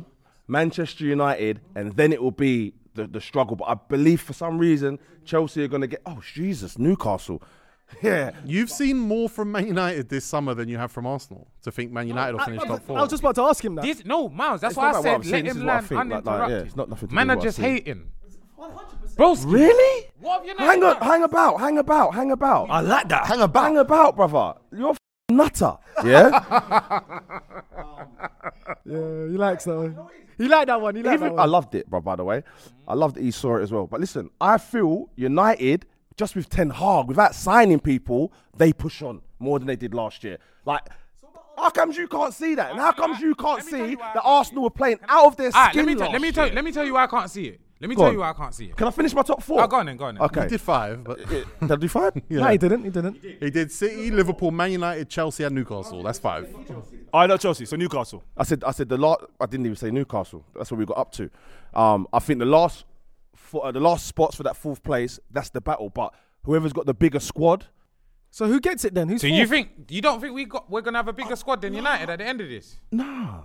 Manchester United, and then it will be the struggle. But I believe for some reason Chelsea are going to get. Oh Jesus, Newcastle. Yeah, you've seen more from Man United this summer than you have from Arsenal. To think Man United will finish top 4. I was just about to ask him that. No, Miles. That's why I said let him land uninterrupted. It's not nothing to do Man with are what just I see. hating. Broski. Really? What have you Hang about. I like that. Hang about, brother. You're a nutter. Yeah. Yeah, he likes that one. He liked that one. I loved it, bro. By the way, I loved that he saw it as well. But listen, I feel United, just with Ten Hag, without signing people, they push on more than they did last year. Like, how comes you can't see that? And how comes you can't see that Arsenal were playing out of their skin last year? Let me tell you why I can't see it. Let me tell you why I can't see it. Can I finish my top 4? Oh, go on then. Okay. He did 5, but did I do 5? Yeah. No, he didn't. He did City, Liverpool, Man United, Chelsea, and Newcastle. That's 5. I know Chelsea, so Newcastle. I said the last. I didn't even say Newcastle. That's what we got up to. I think the last spots for that 4th place. That's the battle. But whoever's got the bigger squad. So who gets it then? Who's So 4th? you don't think we're gonna have a bigger squad than United at the end of this? No.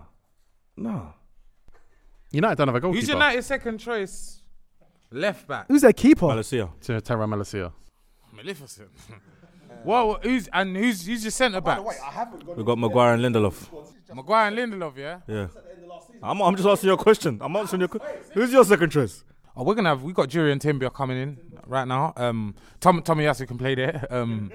United don't have a goalkeeper. Who's United's second choice left back? Who's their keeper? Malacia. Terra Malacia. Maleficent. Well, who's your centre backs? We got Maguire and Lindelof. Maguire and Lindelof, yeah. Yeah. I'm just asking your question. I'm answering your question. Who's your second choice? Oh, we got Jurriën Timber coming in right now. Tomiyasu can play there.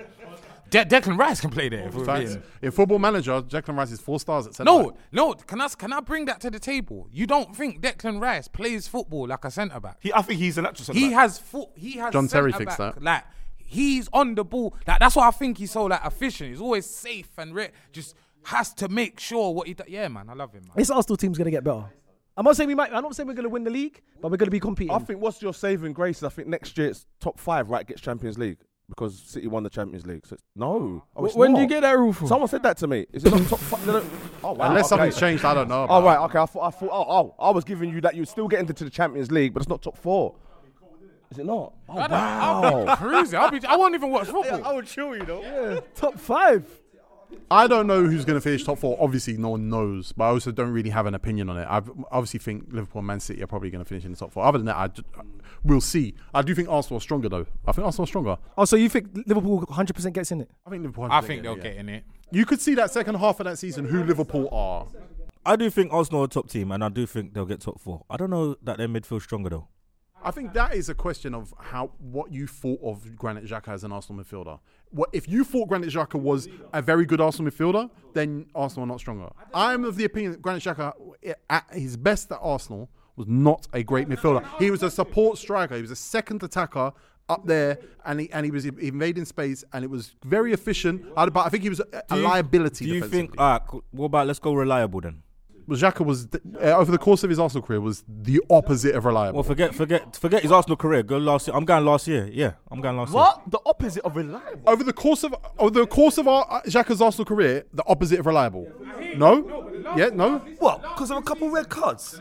Declan Rice can play there. If we're Facts. being- In Football Manager, Declan Rice is 4 stars at centre back. No. Can I bring that to the table? You don't think Declan Rice plays football like a centre back? I think he's an actual centre He back. has John Terry centre fixed back, that. Like he's on the ball. Like that's why I think he's so like efficient. He's always safe and just has to make sure what he does. Yeah, man, I love him, man. This Arsenal team's gonna get better. I'm not saying we're gonna win the league, but we're gonna be competing. I think what's your saving grace? I think next year it's top 5, right? Gets Champions League because City won the Champions League. So it's when not. do you get that rule from? Someone said that to me. Is it not top 5? Oh, wow. Unless okay. something's changed, I don't know. Oh, right. Okay. I thought. I was giving you that you still get into the Champions League, but it's not top 4. Is it not? Oh, I'll be cruising. I won't even watch football. I would chill, you know. Yeah, top 5. I don't know who's going to finish top 4. Obviously, no one knows, but I also don't really have an opinion on it. I obviously think Liverpool and Man City are probably going to finish in the top 4. Other than that, we'll see. I do think Arsenal are stronger, though. I think Arsenal are stronger. Oh, so you think Liverpool 100% gets in it? I think Liverpool. I think they'll get in it. You could see that second half of that season who Liverpool are. I do think Arsenal are a top team, and I do think they'll get top 4. I don't know that their midfield's stronger though. I think that is a question of what you thought of Granit Xhaka as an Arsenal midfielder. If you thought Granit Xhaka was a very good Arsenal midfielder, then Arsenal are not stronger. I'm of the opinion that Granit Xhaka, at his best at Arsenal, was not a great midfielder. He was a support striker. He was a second attacker up there, and he was invading space, and it was very efficient. But I think he was a liability. Do you think? What about let's go reliable then? Well, Xhaka was over the course of his Arsenal career was the opposite of reliable. Well, forget his Arsenal career. Go last year. I'm going last year. Yeah, I'm going last year. What? The opposite of reliable? Over the course of Xhaka's Arsenal career, the opposite of reliable. No? Yeah, no? What? Because of a couple red cards?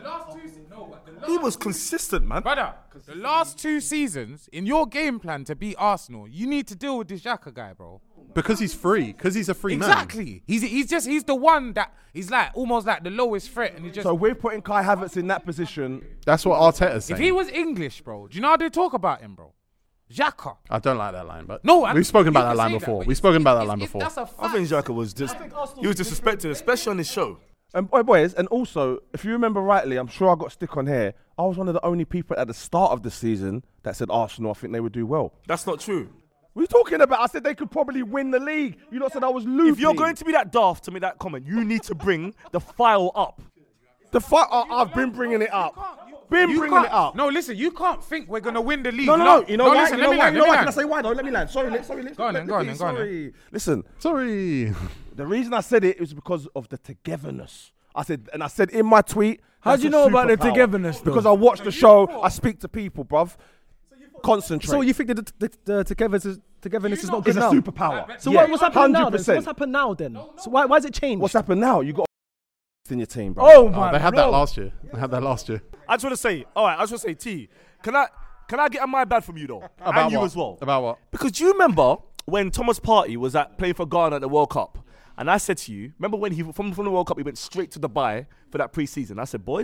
He was consistent, man. Brother, the last 2 seasons, in your game plan to beat Arsenal, you need to deal with this Xhaka guy, bro. Because he's free. Because he's a free man. Exactly. He's the one that he's like almost like the lowest threat, and he just. So we're putting Kai Havertz in that position. That's what Arteta's saying. If he was English, bro, do you know how they talk about him, bro? Xhaka. I don't like that line, but no, we've spoken about that line before. We've spoken about that line before. That's a fact. I think Xhaka was he was disrespected, especially on his show. And boys, and also, if you remember rightly, I'm sure I got stick on here. I was one of the only people at the start of the season that said Arsenal, I think they would do well. That's not true. What are you talking about? I said they could probably win the league. You lot said I was loopy. If you're going to be that daft to make that comment, you need to bring the file up. The file, I've been bringing it up. Bringing it up. No, listen, you can't think we're going to win the league. No. You know why? Listen, You know let me why? land. Can I say why though? Let me land. Sorry. Go on then. Sorry. Listen. Sorry. The reason I said it was because of the togetherness. I said in my tweet. How do you know about the togetherness, though? Because I watch the show. I speak to people, bruv. Concentrate. So you think that the togetherness is not good It's a now? superpower. So Yeah, what's happening now then? 100%. So what's happened now then? So why has it changed? What's happened now? You got in your team, bro. Oh my! They had that last year. I just want to say, T, can I get a my bad from you though? About and you what? as well. About what? Because do you remember when Thomas Partey was playing for Ghana at the World Cup? And I said to you, remember when he from the World Cup he went straight to Dubai for that pre-season? I said, boys,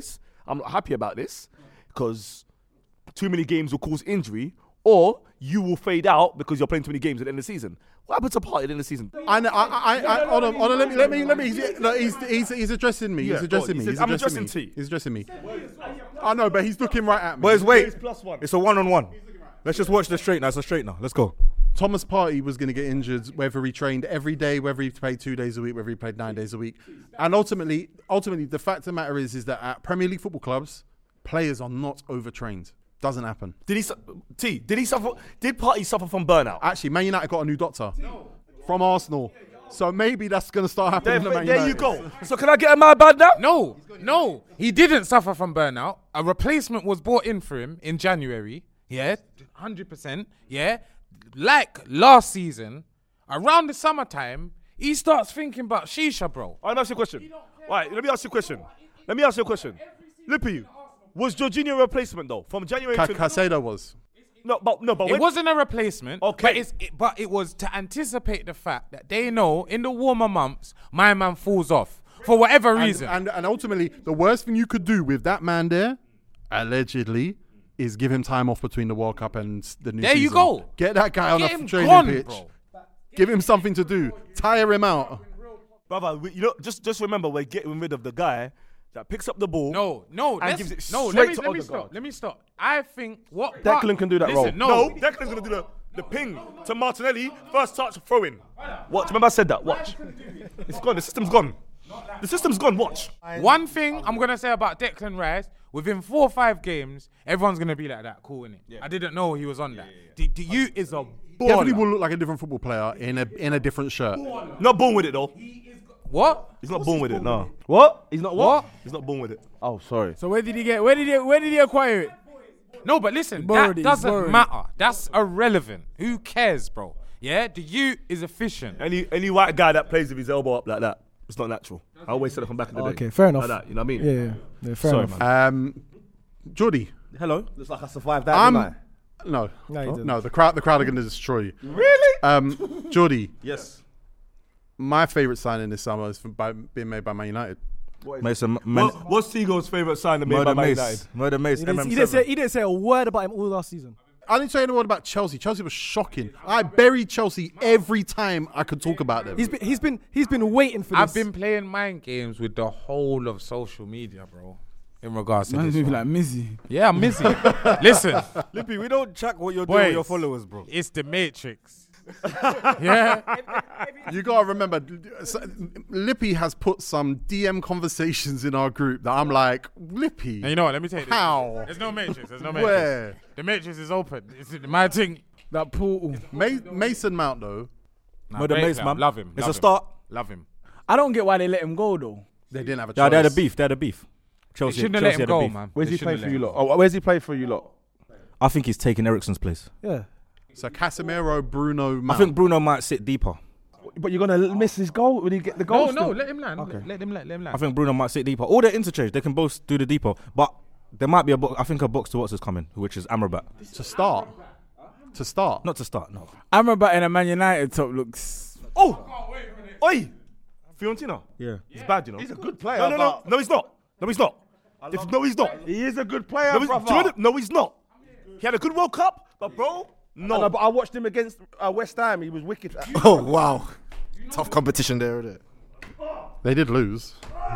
I'm not happy about this because too many games will cause injury, or you will fade out because you're playing too many games at the end of the season. What happened to Partey at the end of the season? Hold on, let me. No, he's addressing me. He's addressing me. I'm addressing T. He's addressing me. I know, but he's looking right at me. Boys, wait. It's a one-on-one. Let's just watch the straightener. It's a straightener. Let's go. Thomas Partey was going to get injured whether he trained every day, whether he played 2 days a week, whether he played 9 days a week. And ultimately, the fact of the matter is that at Premier League football clubs, players are not overtrained. Doesn't happen. Did Partey suffer from burnout? Actually, Man United got a new doctor from Arsenal. So maybe that's going to start happening. There you go. So can I get a mad bad now? No. He didn't suffer from burnout. A replacement was brought in for him in January. Yeah, 100%. Yeah. Like last season, around the summertime, he starts thinking about shisha, bro. Let me ask you a question. Right, let me ask you a question. Lippy, was Jorginho a replacement though? From January to Caicedo was. No, but it wasn't a replacement. Okay, but it was to anticipate the fact that they know in the warmer months my man falls off for whatever reason. And ultimately, the worst thing you could do with that man there, allegedly, is give him time off between the World Cup and the new season. There you go. Get that guy on a training pitch. Bro. Give him something to do. Tire him out. Brother, just remember, we're getting rid of the guy that picks up the ball. Let me stop. I think what Declan can do that role. No, Declan's gonna do the ping to Martinelli, first touch, throw in. Watch, remember I said that. Watch. It's gone. The system's gone. Watch. One thing I'm gonna say about Declan Rice, within 4 or 5 games, everyone's gonna be like that, cool, innit? Yeah. I didn't know he was on that. You is a baller. Definitely will look like a different football player in a different shirt. Not born with it though. What? He's not born with it. No. What? He's not what? He's not born with it. Oh, sorry. So where did he acquire it? No, but listen, that doesn't matter. That's irrelevant. Who cares, bro? Yeah, the youth is efficient. Any white guy that plays with his elbow up like that, it's not natural. I always said it from back in the day. Okay, fair enough. Like that, you know what I mean? Yeah, fair enough. Man. Jordy. Hello. Looks like I survived that, didn't I? No, the crowd are going to destroy you. Really? Jordy. Yes. My favourite signing this summer is being made by Man United. What's Tigo's favourite signing made by Man United? Murder Mace. He didn't say a word about him all last season. I didn't say any word about Chelsea. Chelsea was shocking. I buried Chelsea every time I could talk about them. He's been waiting for this. I've been playing mind games with the whole of social media, bro. In regards to this, like Mizzy. Yeah, I'm Mizzy. Listen, Lippy, we don't track what you're doing with your followers, bro. It's the Matrix. Yeah. You gotta remember, Lippy has put some DM conversations in our group that I'm like, Lippy. And you know what? Let me tell you this. How? There's no Matrix. Where? The Matrix is open. It's my thing. That portal. Mason Mount though. Murder Mace, man. Love him. It's a start. Love him. I don't get why they let him go though. They didn't have a choice. Yeah, they had a beef. Chelsea shouldn't have let him had a go, beef. man. Where's he play for you lot? Oh, where's he play for you lot? I think he's taking Eriksen's place. Yeah. So Casemiro, Bruno, Mount. I think Bruno might sit deeper. But you're gonna miss his goal when he get the goal. No, let him land. Okay. Let him land. I think Bruno might sit deeper. Or they're interchange. They can both do the deeper. But there might be a box to what's is coming, which is Amrabat. To start. Not to start, no. Amrabat in a Man United top looks. Oh! Oi! Fiorentina. Yeah. He's bad, you know. He's a good player. No, he's not. No, he's not. He is a good player, No, he's not. He had a good World Cup, but bro, no. But I watched him against West Ham. He was wicked. Oh, wow. Tough competition there, isn't it? They did lose.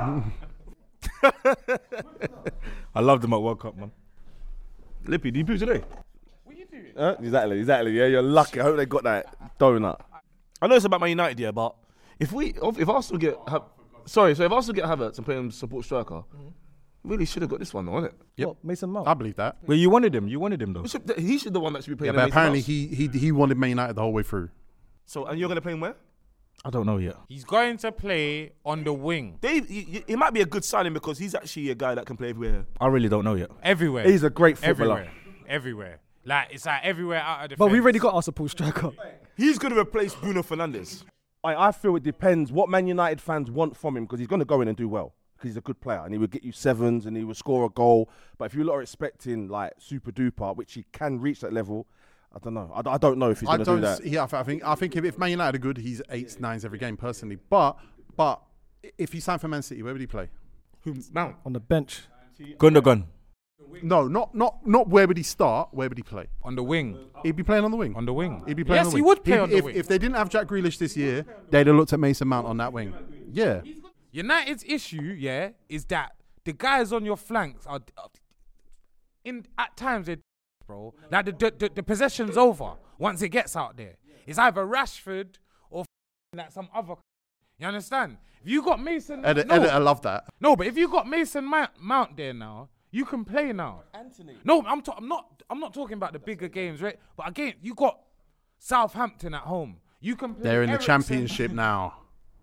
I loved him at World Cup, man. Lippy, do you poo today? What are you doing? Exactly. Yeah, you're lucky. I hope they got that donut. I know it's about Man United, yeah, but if Arsenal get Havertz and play him support striker, really should have got this one, though, isn't it? Yep. What, Mason Mount? I believe that. Well, you wanted him though. He should the one that should be playing. Yeah, but apparently he wanted Man United the whole way through. So, and you're gonna play him where? I don't know yet. He's going to play on the wing. Dave, he might be a good signing because he's actually a guy that can play everywhere. I really don't know yet. Everywhere. He's a great footballer. Everywhere. Like, it's like everywhere out of the But we already got our support striker. He's going to replace Bruno Fernandes. I feel it depends what Man United fans want from him because he's going to go in and do well because he's a good player and he will get you sevens and he will score a goal. But if you lot are expecting like super duper, which he can reach that level, I don't know. I don't know if he's going to do that. Yeah, I think if Man United are good, he's 8s, 9s every game personally. But if he signed for Man City, where would he play? Who? Mount On the bench. Gundogan. No, not where would he start? Where would he play? On the wing. He'd be playing on the wing. On the wing. He'd be playing Yes, on the he wing. would play on the wing. If they didn't have Jack Grealish this year, they'd have looked at Mason Mount on that wing. Yeah. United's issue, is that the guys on your flanks are at times they're bro. Like the possession's over once it gets out there. It's either Rashford or like some other. You understand? If you got Mason, I love that. No, but if you got Mason Mount there now, you can play now. Anthony. No, I'm not talking about the bigger games, right? But again, you got Southampton at home. You can play. They're in the Eriksen. Championship now.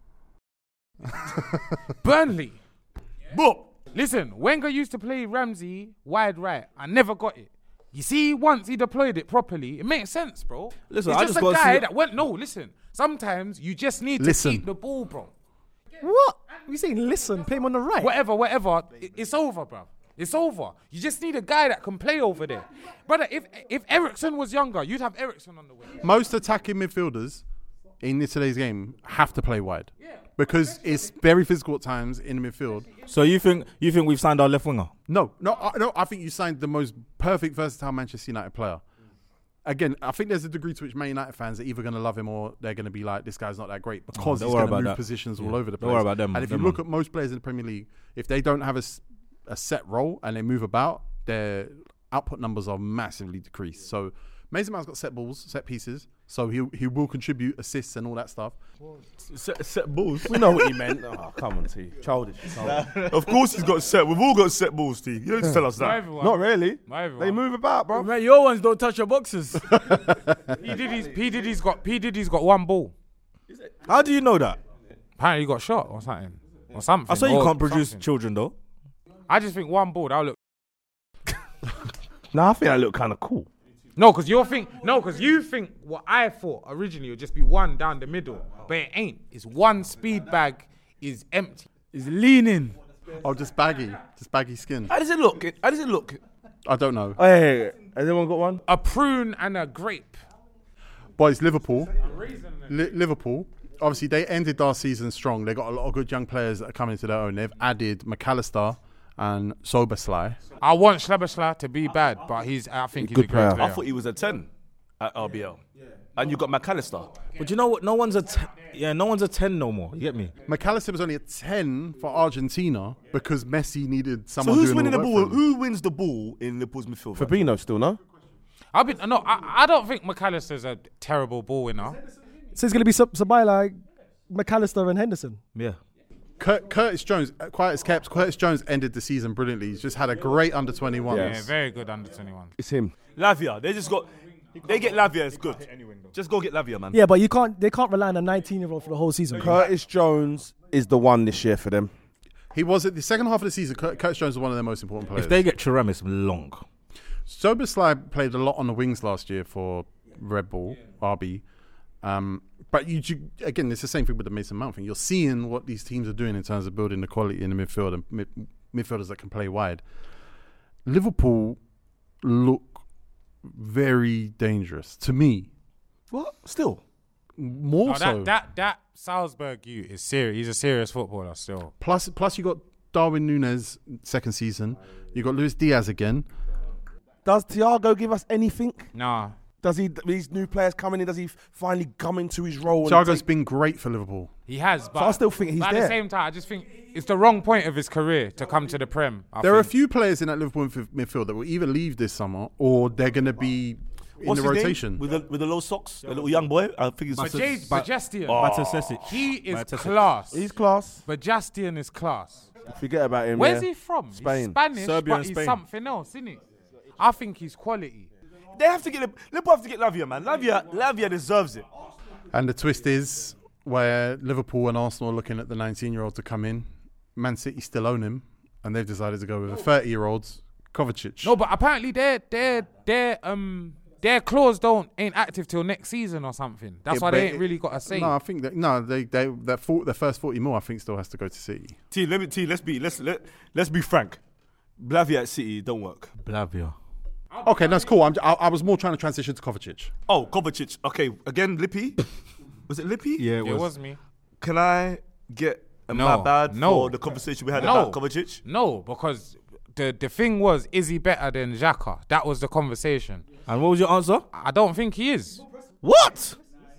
Burnley. But listen, Wenger used to play Ramsey wide right. I never got it. You see, once he deployed it properly, it makes sense, bro. Listen, He's I just just a gotta guy see- that went. No, listen. Sometimes you just need to keep the ball, bro. What? You saying listen? Play him on the right. Whatever. It's over, bro. It's over. You just need a guy that can play over there, brother. If Eriksen was younger, you'd have Eriksen on the wing. Most attacking midfielders in today's game have to play wide because it's very physical at times in the midfield. So you think we've signed our left winger? No. I think you signed the most perfect versatile Manchester United player. Again, I think there's a degree to which Man United fans are either going to love him or they're going to be like, this guy's not that great because he's going to move positions all over the place. Don't worry about them. And if you look at most players in the Premier League, if they don't have a set role and they move about, their output numbers are massively decreased. So Mason Mount's got set balls, set pieces, so he will contribute assists and all that stuff. Set balls. We know what he meant. Oh, come on, T. Childish. Of course he's got set. We've all got set balls, T. You don't just tell us that. Not really. They move about, bro. Man, your ones don't touch your boxes. P Diddy's got one ball. How do you know that? Apparently he got shot or something. Or something. I saw you or can't produce something. children though. I just think one ball, that'll look. Nah, I think that look kind of cool. No, because you think what I thought originally would just be one down the middle, but it ain't. It's one speed bag is empty. It's leaning. Oh, just baggy skin. How does it look? I don't know. Hey, has anyone got one? A prune and a grape. Boys, Liverpool. Liverpool. Obviously, they ended last season strong. They got a lot of good young players that are coming to their own. They've added McAllister and Soberslai. I want Schlebersla to be bad, but I think he's a good player. I thought he was a 10 at RBL. And you got McAllister. But you know what? No one's a 10 no more. You get me? McAllister was only a 10 for Argentina because Messi needed someone. So who's doing winning the all ball? work for him. Who wins the ball in Liverpool's midfield? Fabinho still, no? I don't think McAllister's a terrible ball winner. So it's going to be Sabila, McAllister and Henderson. Yeah. Curtis Jones, quiet as kept. Curtis Jones ended the season brilliantly. He's just had a great under 21. Yeah, very good under 21. It's him. Lavia. They get Lavia. It's good. Just go get Lavia, man. Yeah, but they can't rely on a 19-year-old for the whole season. Curtis Jones is the one this year for them. He was at the second half of the season. Curtis Jones was one of their most important players. If they get Thuram, it's long. Soberslai played a lot on the wings last year for Red Bull, RB. But again, it's the same thing with the Mason Mount thing. You're seeing what these teams are doing in terms of building the quality in the midfield and midfielders that can play wide. Liverpool look very dangerous to me. What? Still? More so. That Salzburg is serious. He's a serious footballer still. Plus you got Darwin Núñez second season. You got Luis Diaz again. Does Thiago give us anything? Nah. Does these new players coming in, does he finally come into his role? Thiago's been great for Liverpool. He has, but I still think he's at there. the same time, I just think it's the wrong point of his career to come to the Prem. There are a few players in that Liverpool midfield that will either leave this summer or they're going to be in the rotation. With the low socks, the little young boy. I think it's Bajastian. He is class. He's class. Bajastian is class. Forget about him. Where's he from? Spain. He's Spanish, Serbia but and he's Spain. something else, isn't he? I think he's quality. Liverpool have to get Lavia, man. Lavia deserves it. And the twist is where Liverpool and Arsenal are looking at the 19-year-old to come in. Man City still own him, and they've decided to go with a 30-year-old, Kovacic. No, but apparently their clause ain't active till next season or something. That's why they ain't really got a say. No, I think their first 40 mil, I think, still has to go to City. Let's be frank. Lavia at City don't work. Lavia. Okay, that's cool. I was more trying to transition to Kovacic. Oh, Kovacic. Okay, again, Lippy. Was it Lippy? Yeah, it was me. Can I get my bad for the conversation we had about Kovacic? No, because the thing was, is he better than Xhaka? That was the conversation. And what was your answer? I don't think he is. What?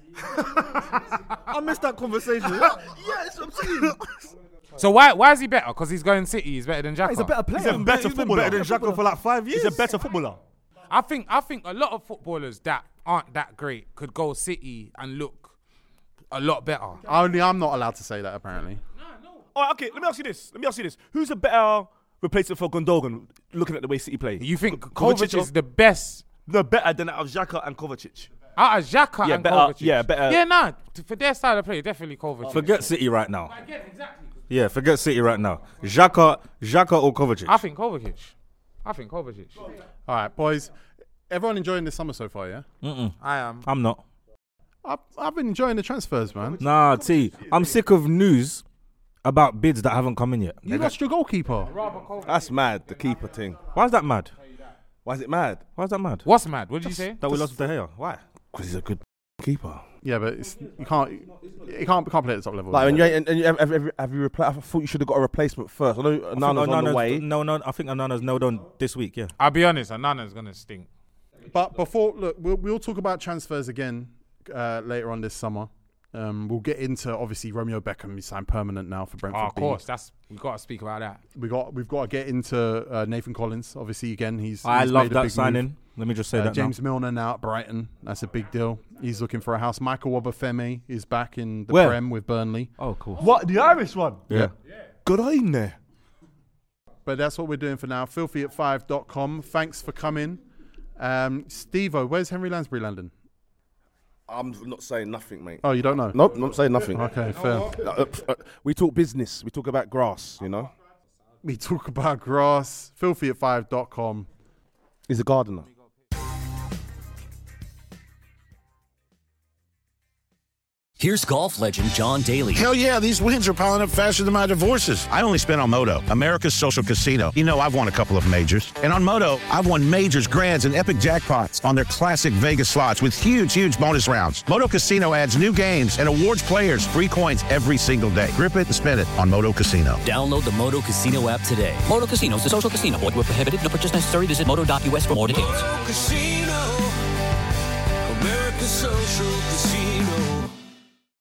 I missed that conversation. Yes, I'm saying. So why is he better? Because he's going City. He's better than Xhaka. He's a better player. He's a better He's been footballer. better than Xhaka for like 5 years. He's a better footballer. I think a lot of footballers that aren't that great could go City and look a lot better. Only I'm not allowed to say that, apparently. All right, okay, let me ask you this. Who's a better replacement for Gundogan, looking at the way City play? You think Kovacic is the best? No, better than out of Xhaka and Kovacic. Out of Xhaka and better, Kovacic? Yeah, better. Yeah, nah. For their style of play, definitely Kovacic. Forget City right now. Exactly. Yeah, forget City right now. Xhaka or Kovacic? I think Kovacic. All right, boys. Everyone enjoying this summer so far, yeah? I am. I'm not. I've been enjoying the transfers, man. Nah, T. I'm sick of news about bids that haven't come in yet. You lost your goalkeeper. That's mad, the keeper thing. Why is that mad? Why is it mad? Why is that mad? What's mad? What did you say? That we lost De Gea. Why? Because he's a good keeper. Yeah, but you can't play at the top level. Like, have you I thought you should have got a replacement first. I know Onana's on the way. No, I think Onana's nailed on this week, yeah. I'll be honest, Onana's going to stink. But before, look, we'll talk about transfers again later on this summer. We'll get into, obviously, Romeo Beckham. He signed permanent now for Brentford. Of course, we've got to speak about that. We've got to get into Nathan Collins. Obviously, again, he's love made a that big signing. move. Let me just say that James Milner now at Brighton. That's a big deal. He's looking for a house. Michael Obafemi is back in the Prem with Burnley. Oh, cool. What, the Irish one? Yeah. Good in there. But that's what we're doing for now. Filthy@5.com. Thanks for coming. Steve-O, where's Henry Lansbury landing? I'm not saying nothing, mate. Oh, you don't know? Nope, not saying nothing. Okay, fair. We talk business. We talk about grass, you know? We talk about grass. Filthy@5.com. He's a gardener. Here's golf legend John Daly. Hell yeah, these wins are piling up faster than my divorces. I only spent on Moto, America's social casino. You know, I've won a couple of majors. And on Moto, I've won majors, grands, and epic jackpots on their classic Vegas slots with huge bonus rounds. Moto Casino adds new games and awards players free coins every single day. Grip it and spin it on Moto Casino. Download the Moto Casino app today. Moto Casino is a social casino. Void where prohibited. No purchase necessary. Visit moto.us for more details. Moto Casino, America's social casino.